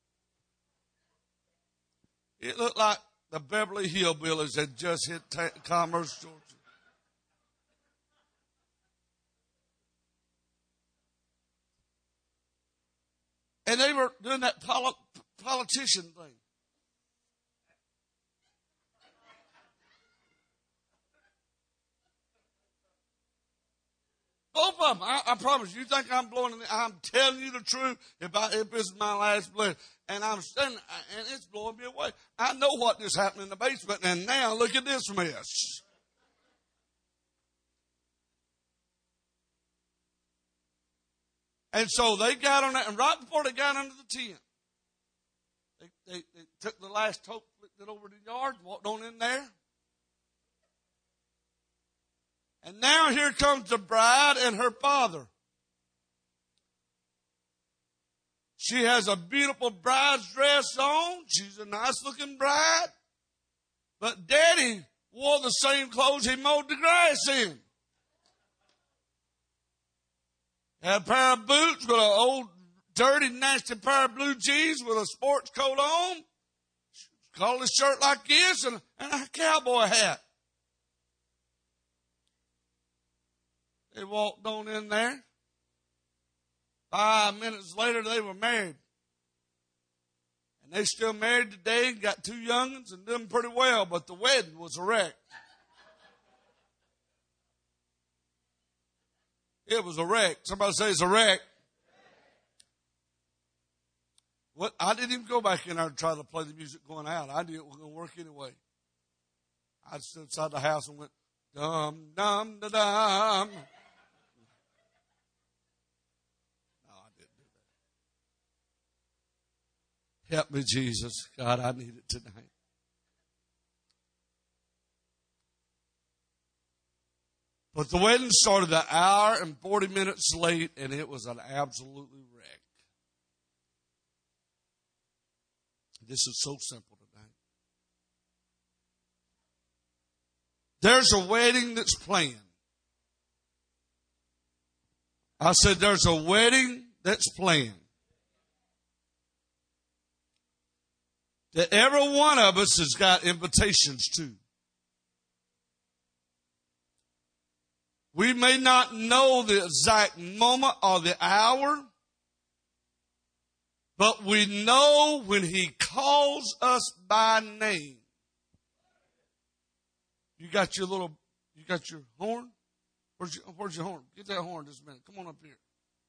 It looked like the Beverly Hillbillies had just hit Commerce, Georgia. And they were doing that politician thing. Both of them. I promise you. You think I'm blowing it? I'm telling you the truth. If this is my last blessing. And I'm standing, and it's blowing me away. I know what just happened in the basement, and now look at this mess. And so they got on that, and right before they got under the tent, they took the last tote, flipped it over the yard, walked on in there. And now here comes the bride and her father. She has a beautiful bride's dress on. She's a nice looking bride. But Daddy wore the same clothes he mowed the grass in. Had a pair of boots with an old dirty nasty pair of blue jeans with a sports coat on. Collar shirt like this and a cowboy hat. They walked on in there. 5 minutes later, they were married. And they still married today and got 2 young'uns and doing pretty well, but the wedding was a wreck. It was a wreck. Somebody say it's a wreck. What? I didn't even go back in there to try to play the music going out. I knew it was going to work anyway. I stood inside the house and went, dum, dum, da, dum. Help me, Jesus. God, I need it tonight. But the wedding started an hour and 40 minutes late, and it was an absolutely wreck. This is so simple tonight. There's a wedding that's planned. I said there's a wedding that's planned. That every one of us has got invitations to. We may not know the exact moment or the hour, but we know when He calls us by name. You got your horn? Where's your horn? Get that horn just a minute. Come on up here.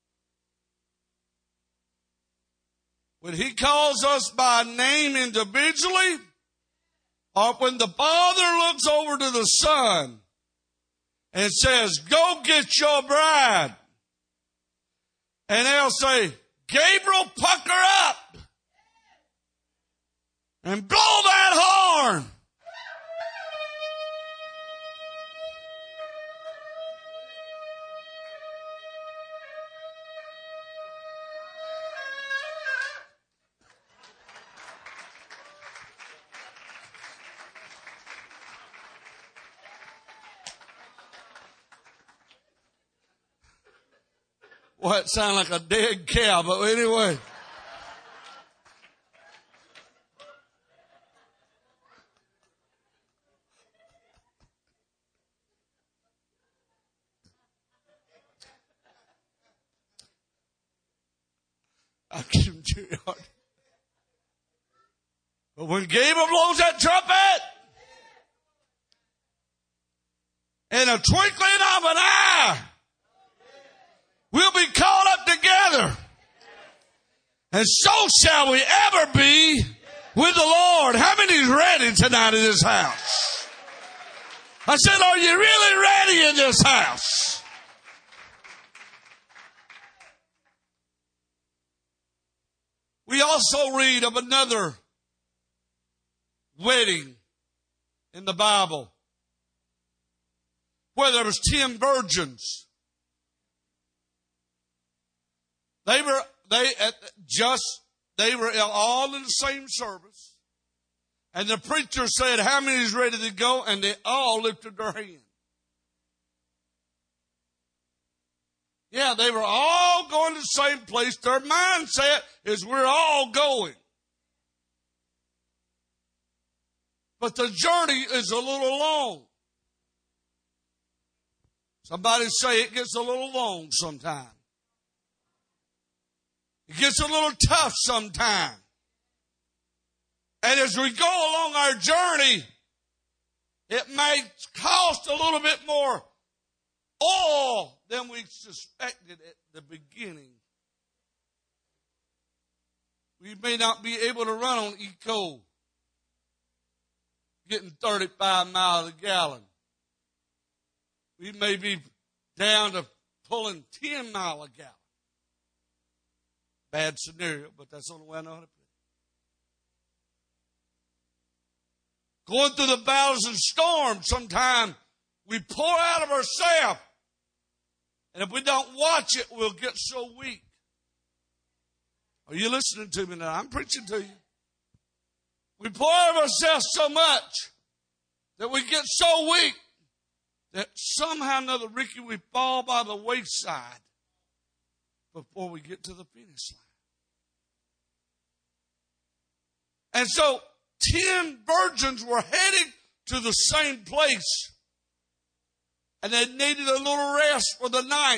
When He calls us by name individually, or when the Father looks over to the Son and says, go get your bride. And they'll say, Gabriel, pucker up and blow that horn. Well, it sounded like a dead cow, but anyway. I give him Jerry Hart. But when Gabriel blows that trumpet, in a twinkling of an eye, we'll be caught up together. And so shall we ever be with the Lord. How many is ready tonight in this house? I said, are you really ready in this house? We also read of another wedding in the Bible where there was 10 virgins. They were all in the same service. And the preacher said, how many is ready to go? And they all lifted their hand. Yeah, they were all going to the same place. Their mindset is we're all going. But the journey is a little long. Somebody say it gets a little long sometimes. It gets a little tough sometimes. And as we go along our journey, it may cost a little bit more oil than we suspected at the beginning. We may not be able to run on Eco, getting 35 miles a gallon. We may be down to pulling 10 miles a gallon. Bad scenario, but that's the only way I know how to put it. Going through the battles and storms, sometimes we pour out of ourselves. And if we don't watch it, we'll get so weak. Are you listening to me now? I'm preaching to you. We pour out of ourselves so much that we get so weak that somehow or another, Ricky, we fall by the wayside before we get to the finish line. And so 10 virgins were heading to the same place. And they needed a little rest for the night.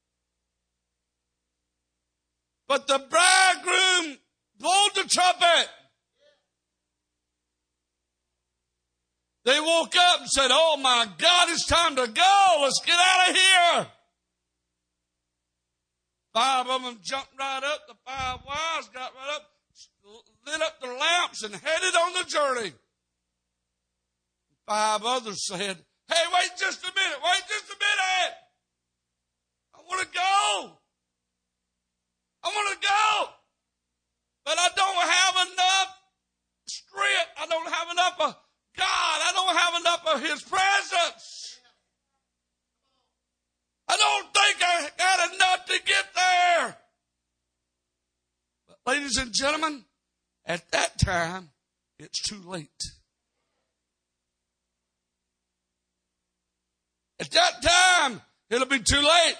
But the bridegroom blew the trumpet. They woke up and said, oh my God, it's time to go. Let's get out of here. 5 of them jumped right up. The 5 wives got right up, lit up their lamps and headed on the journey. 5 others said, hey, wait just a minute. Wait just a minute. I want to go. I want to go. But I don't have enough strength. I don't have enough of God. I don't have enough of His presence. I don't think I got enough to get there. But ladies and gentlemen, at that time, it's too late. At that time, it'll be too late.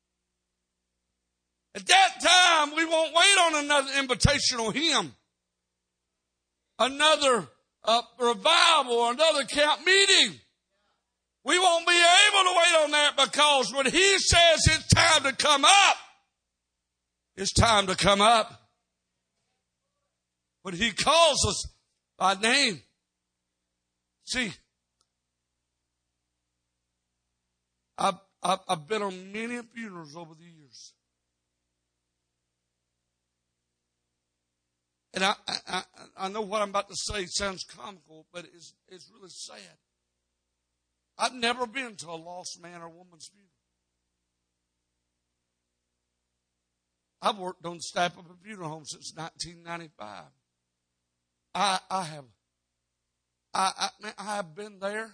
At that time, we won't wait on another invitational hymn, another revival, or another camp meeting. We won't be able to wait on that because when He says it's time to come up, it's time to come up. When He calls us by name. See, I've been on many funerals over the years. And I know what I'm about to say sounds comical, but it's really sad. I've never been to a lost man or woman's funeral. I've worked on the staff of a funeral home since 1995. I have been there.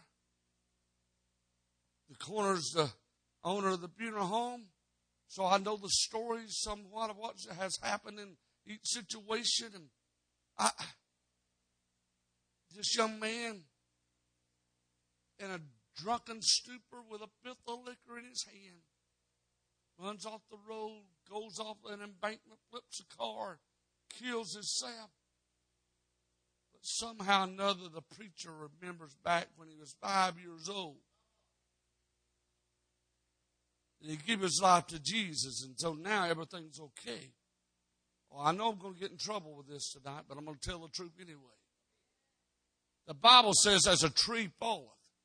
The coroner's the owner of the funeral home, so I know the stories somewhat of what has happened in each situation. And this young man in a drunken stupor with a fifth of liquor in his hand runs off the road, goes off an embankment, flips a car, kills himself. But somehow or another, the preacher remembers back when he was 5 years old. And he gave his life to Jesus, and so now everything's okay. Well, I know I'm going to get in trouble with this tonight, but I'm going to tell the truth anyway. The Bible says, as a tree falleth,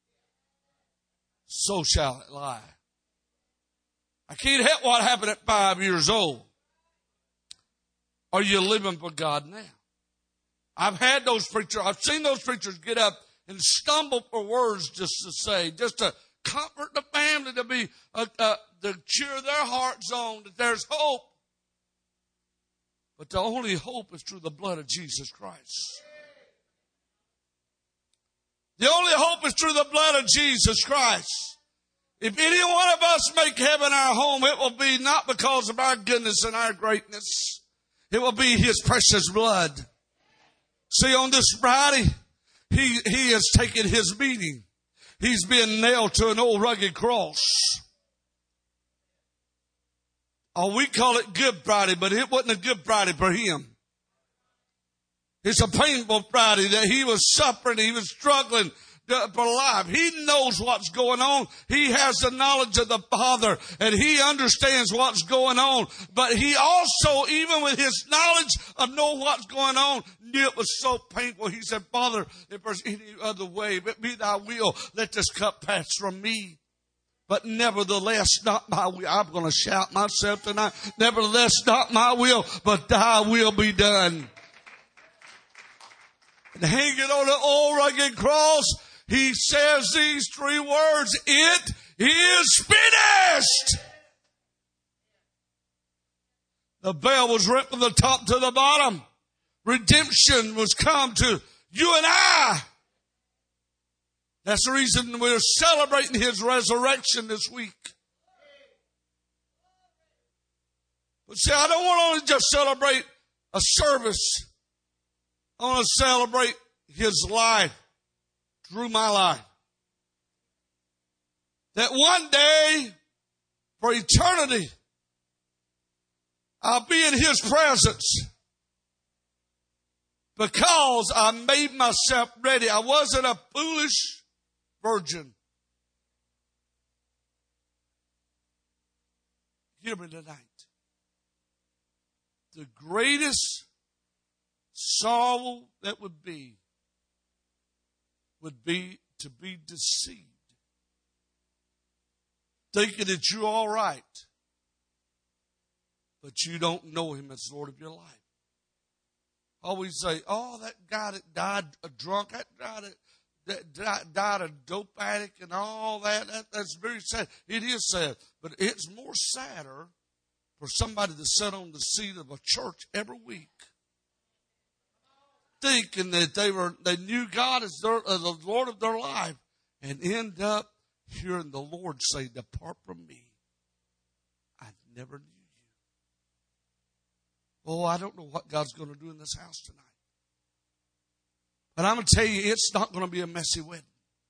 so shall it lie. I can't help what happened at 5 years old. Are you living for God now? I've had those preachers, I've seen those preachers get up and stumble for words just to say, just to comfort the family, to be, to cheer their hearts on, that there's hope. But the only hope is through the blood of Jesus Christ. The only hope is through the blood of Jesus Christ. If any one of us make heaven our home, it will be not because of our goodness and our greatness. It will be His precious blood. See, on this Friday, He has taken His beating. He's been nailed to an old rugged cross. Oh, we call it Good Friday, but it wasn't a Good Friday for Him. It's a painful Friday that He was suffering, He was struggling for life. He knows what's going on. He has the knowledge of the Father, and He understands what's going on. But He also, even with His knowledge of knowing what's going on, knew it was so painful. He said, Father, if there's any other way, but be Thy will, let this cup pass from me. But nevertheless, not my will. I'm going to shout myself tonight. Nevertheless, not my will, but Thy will be done. And hanging on the old rugged cross, He says these three words, it is finished. The veil was ripped from the top to the bottom. Redemption was come to you and I. That's the reason we're celebrating His resurrection this week. But see, I don't want to only just celebrate a service. I want to celebrate His life through my life. That one day, for eternity, I'll be in His presence because I made myself ready. I wasn't a foolish virgin. Hear me tonight. The greatest sorrow that would be to be deceived, thinking that you're all right, but you don't know Him as Lord of your life. Always say, oh, that guy that died a drunk, that guy that died a dope addict and all that, that's very sad. It is sad, but it's more sadder for somebody to sit on the seat of a church every week, thinking that they knew God as the Lord of their life, and end up hearing the Lord say, depart from me. I never knew you. Oh, I don't know what God's going to do in this house tonight. But I'm going to tell you, it's not going to be a messy wedding.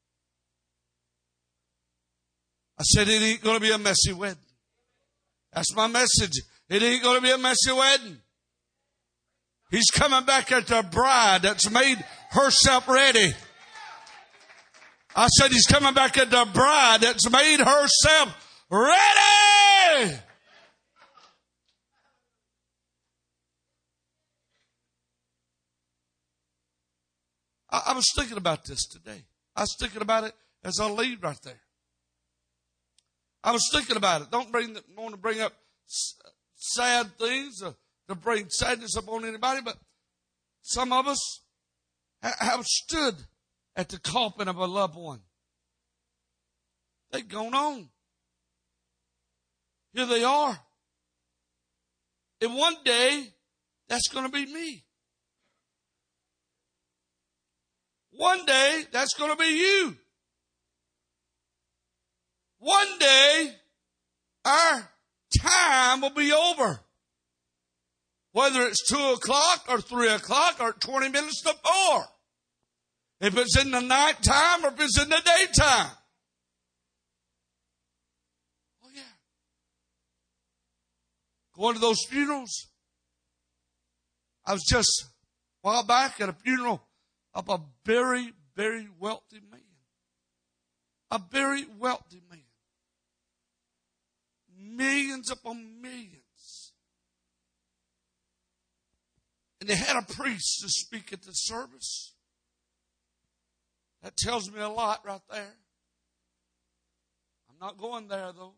I said it ain't going to be a messy wedding. That's my message. It ain't going to be a messy wedding. He's coming back at the bride that's made herself ready. I said He's coming back at the bride that's made herself ready. I was thinking about this today. I was thinking about it as I leave right there. I was thinking about it. Don't want to bring up sad things to bring sadness upon anybody, but some of us have stood at the coffin of a loved one. They've gone on. Here they are. And one day, that's going to be me. One day, that's going to be you. One day, our time will be over. Whether it's 2 o'clock or 3 o'clock or 20 minutes to 4. If it's in the nighttime or if it's in the daytime. Oh, yeah. going to those funerals. I was just a while back at a funeral of a very, very wealthy man. A very wealthy man. Millions upon millions. And they had a priest to speak at the service. That tells me a lot right there. I'm not going there though.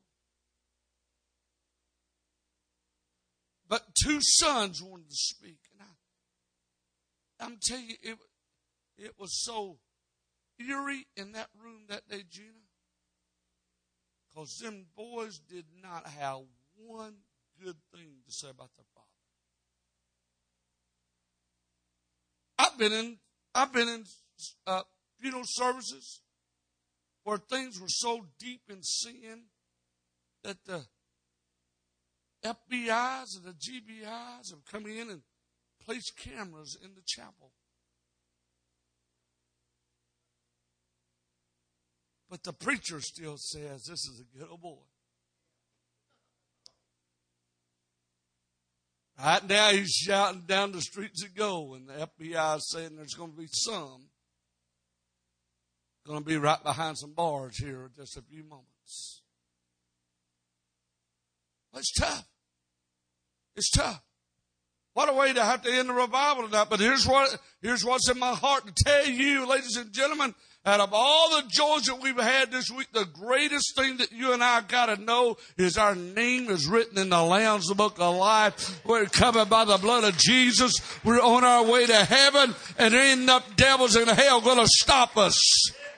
But 2 sons wanted to speak. And I'm telling you, it was so eerie in that room that day, Gina. Because them boys did not have one good thing to say about their father. I've been in funeral services where things were so deep in sin that the FBIs and the GBIs have come in and placed cameras in the chapel. But the preacher still says, this is a good old boy. Right now he's shouting down the streets of gold, and the FBI is saying there's going to be some going to be right behind some bars here in just a few moments. Well, it's tough. It's tough. What a way to have to end the revival tonight. But here's what's in my heart to tell you, ladies and gentlemen. Out of all the joys that we've had this week, the greatest thing that you and I got to know is our name is written in the Lamb's Book of Life. We're covered by the blood of Jesus. We're on our way to heaven, and there ain't enough devils in hell going to stop us.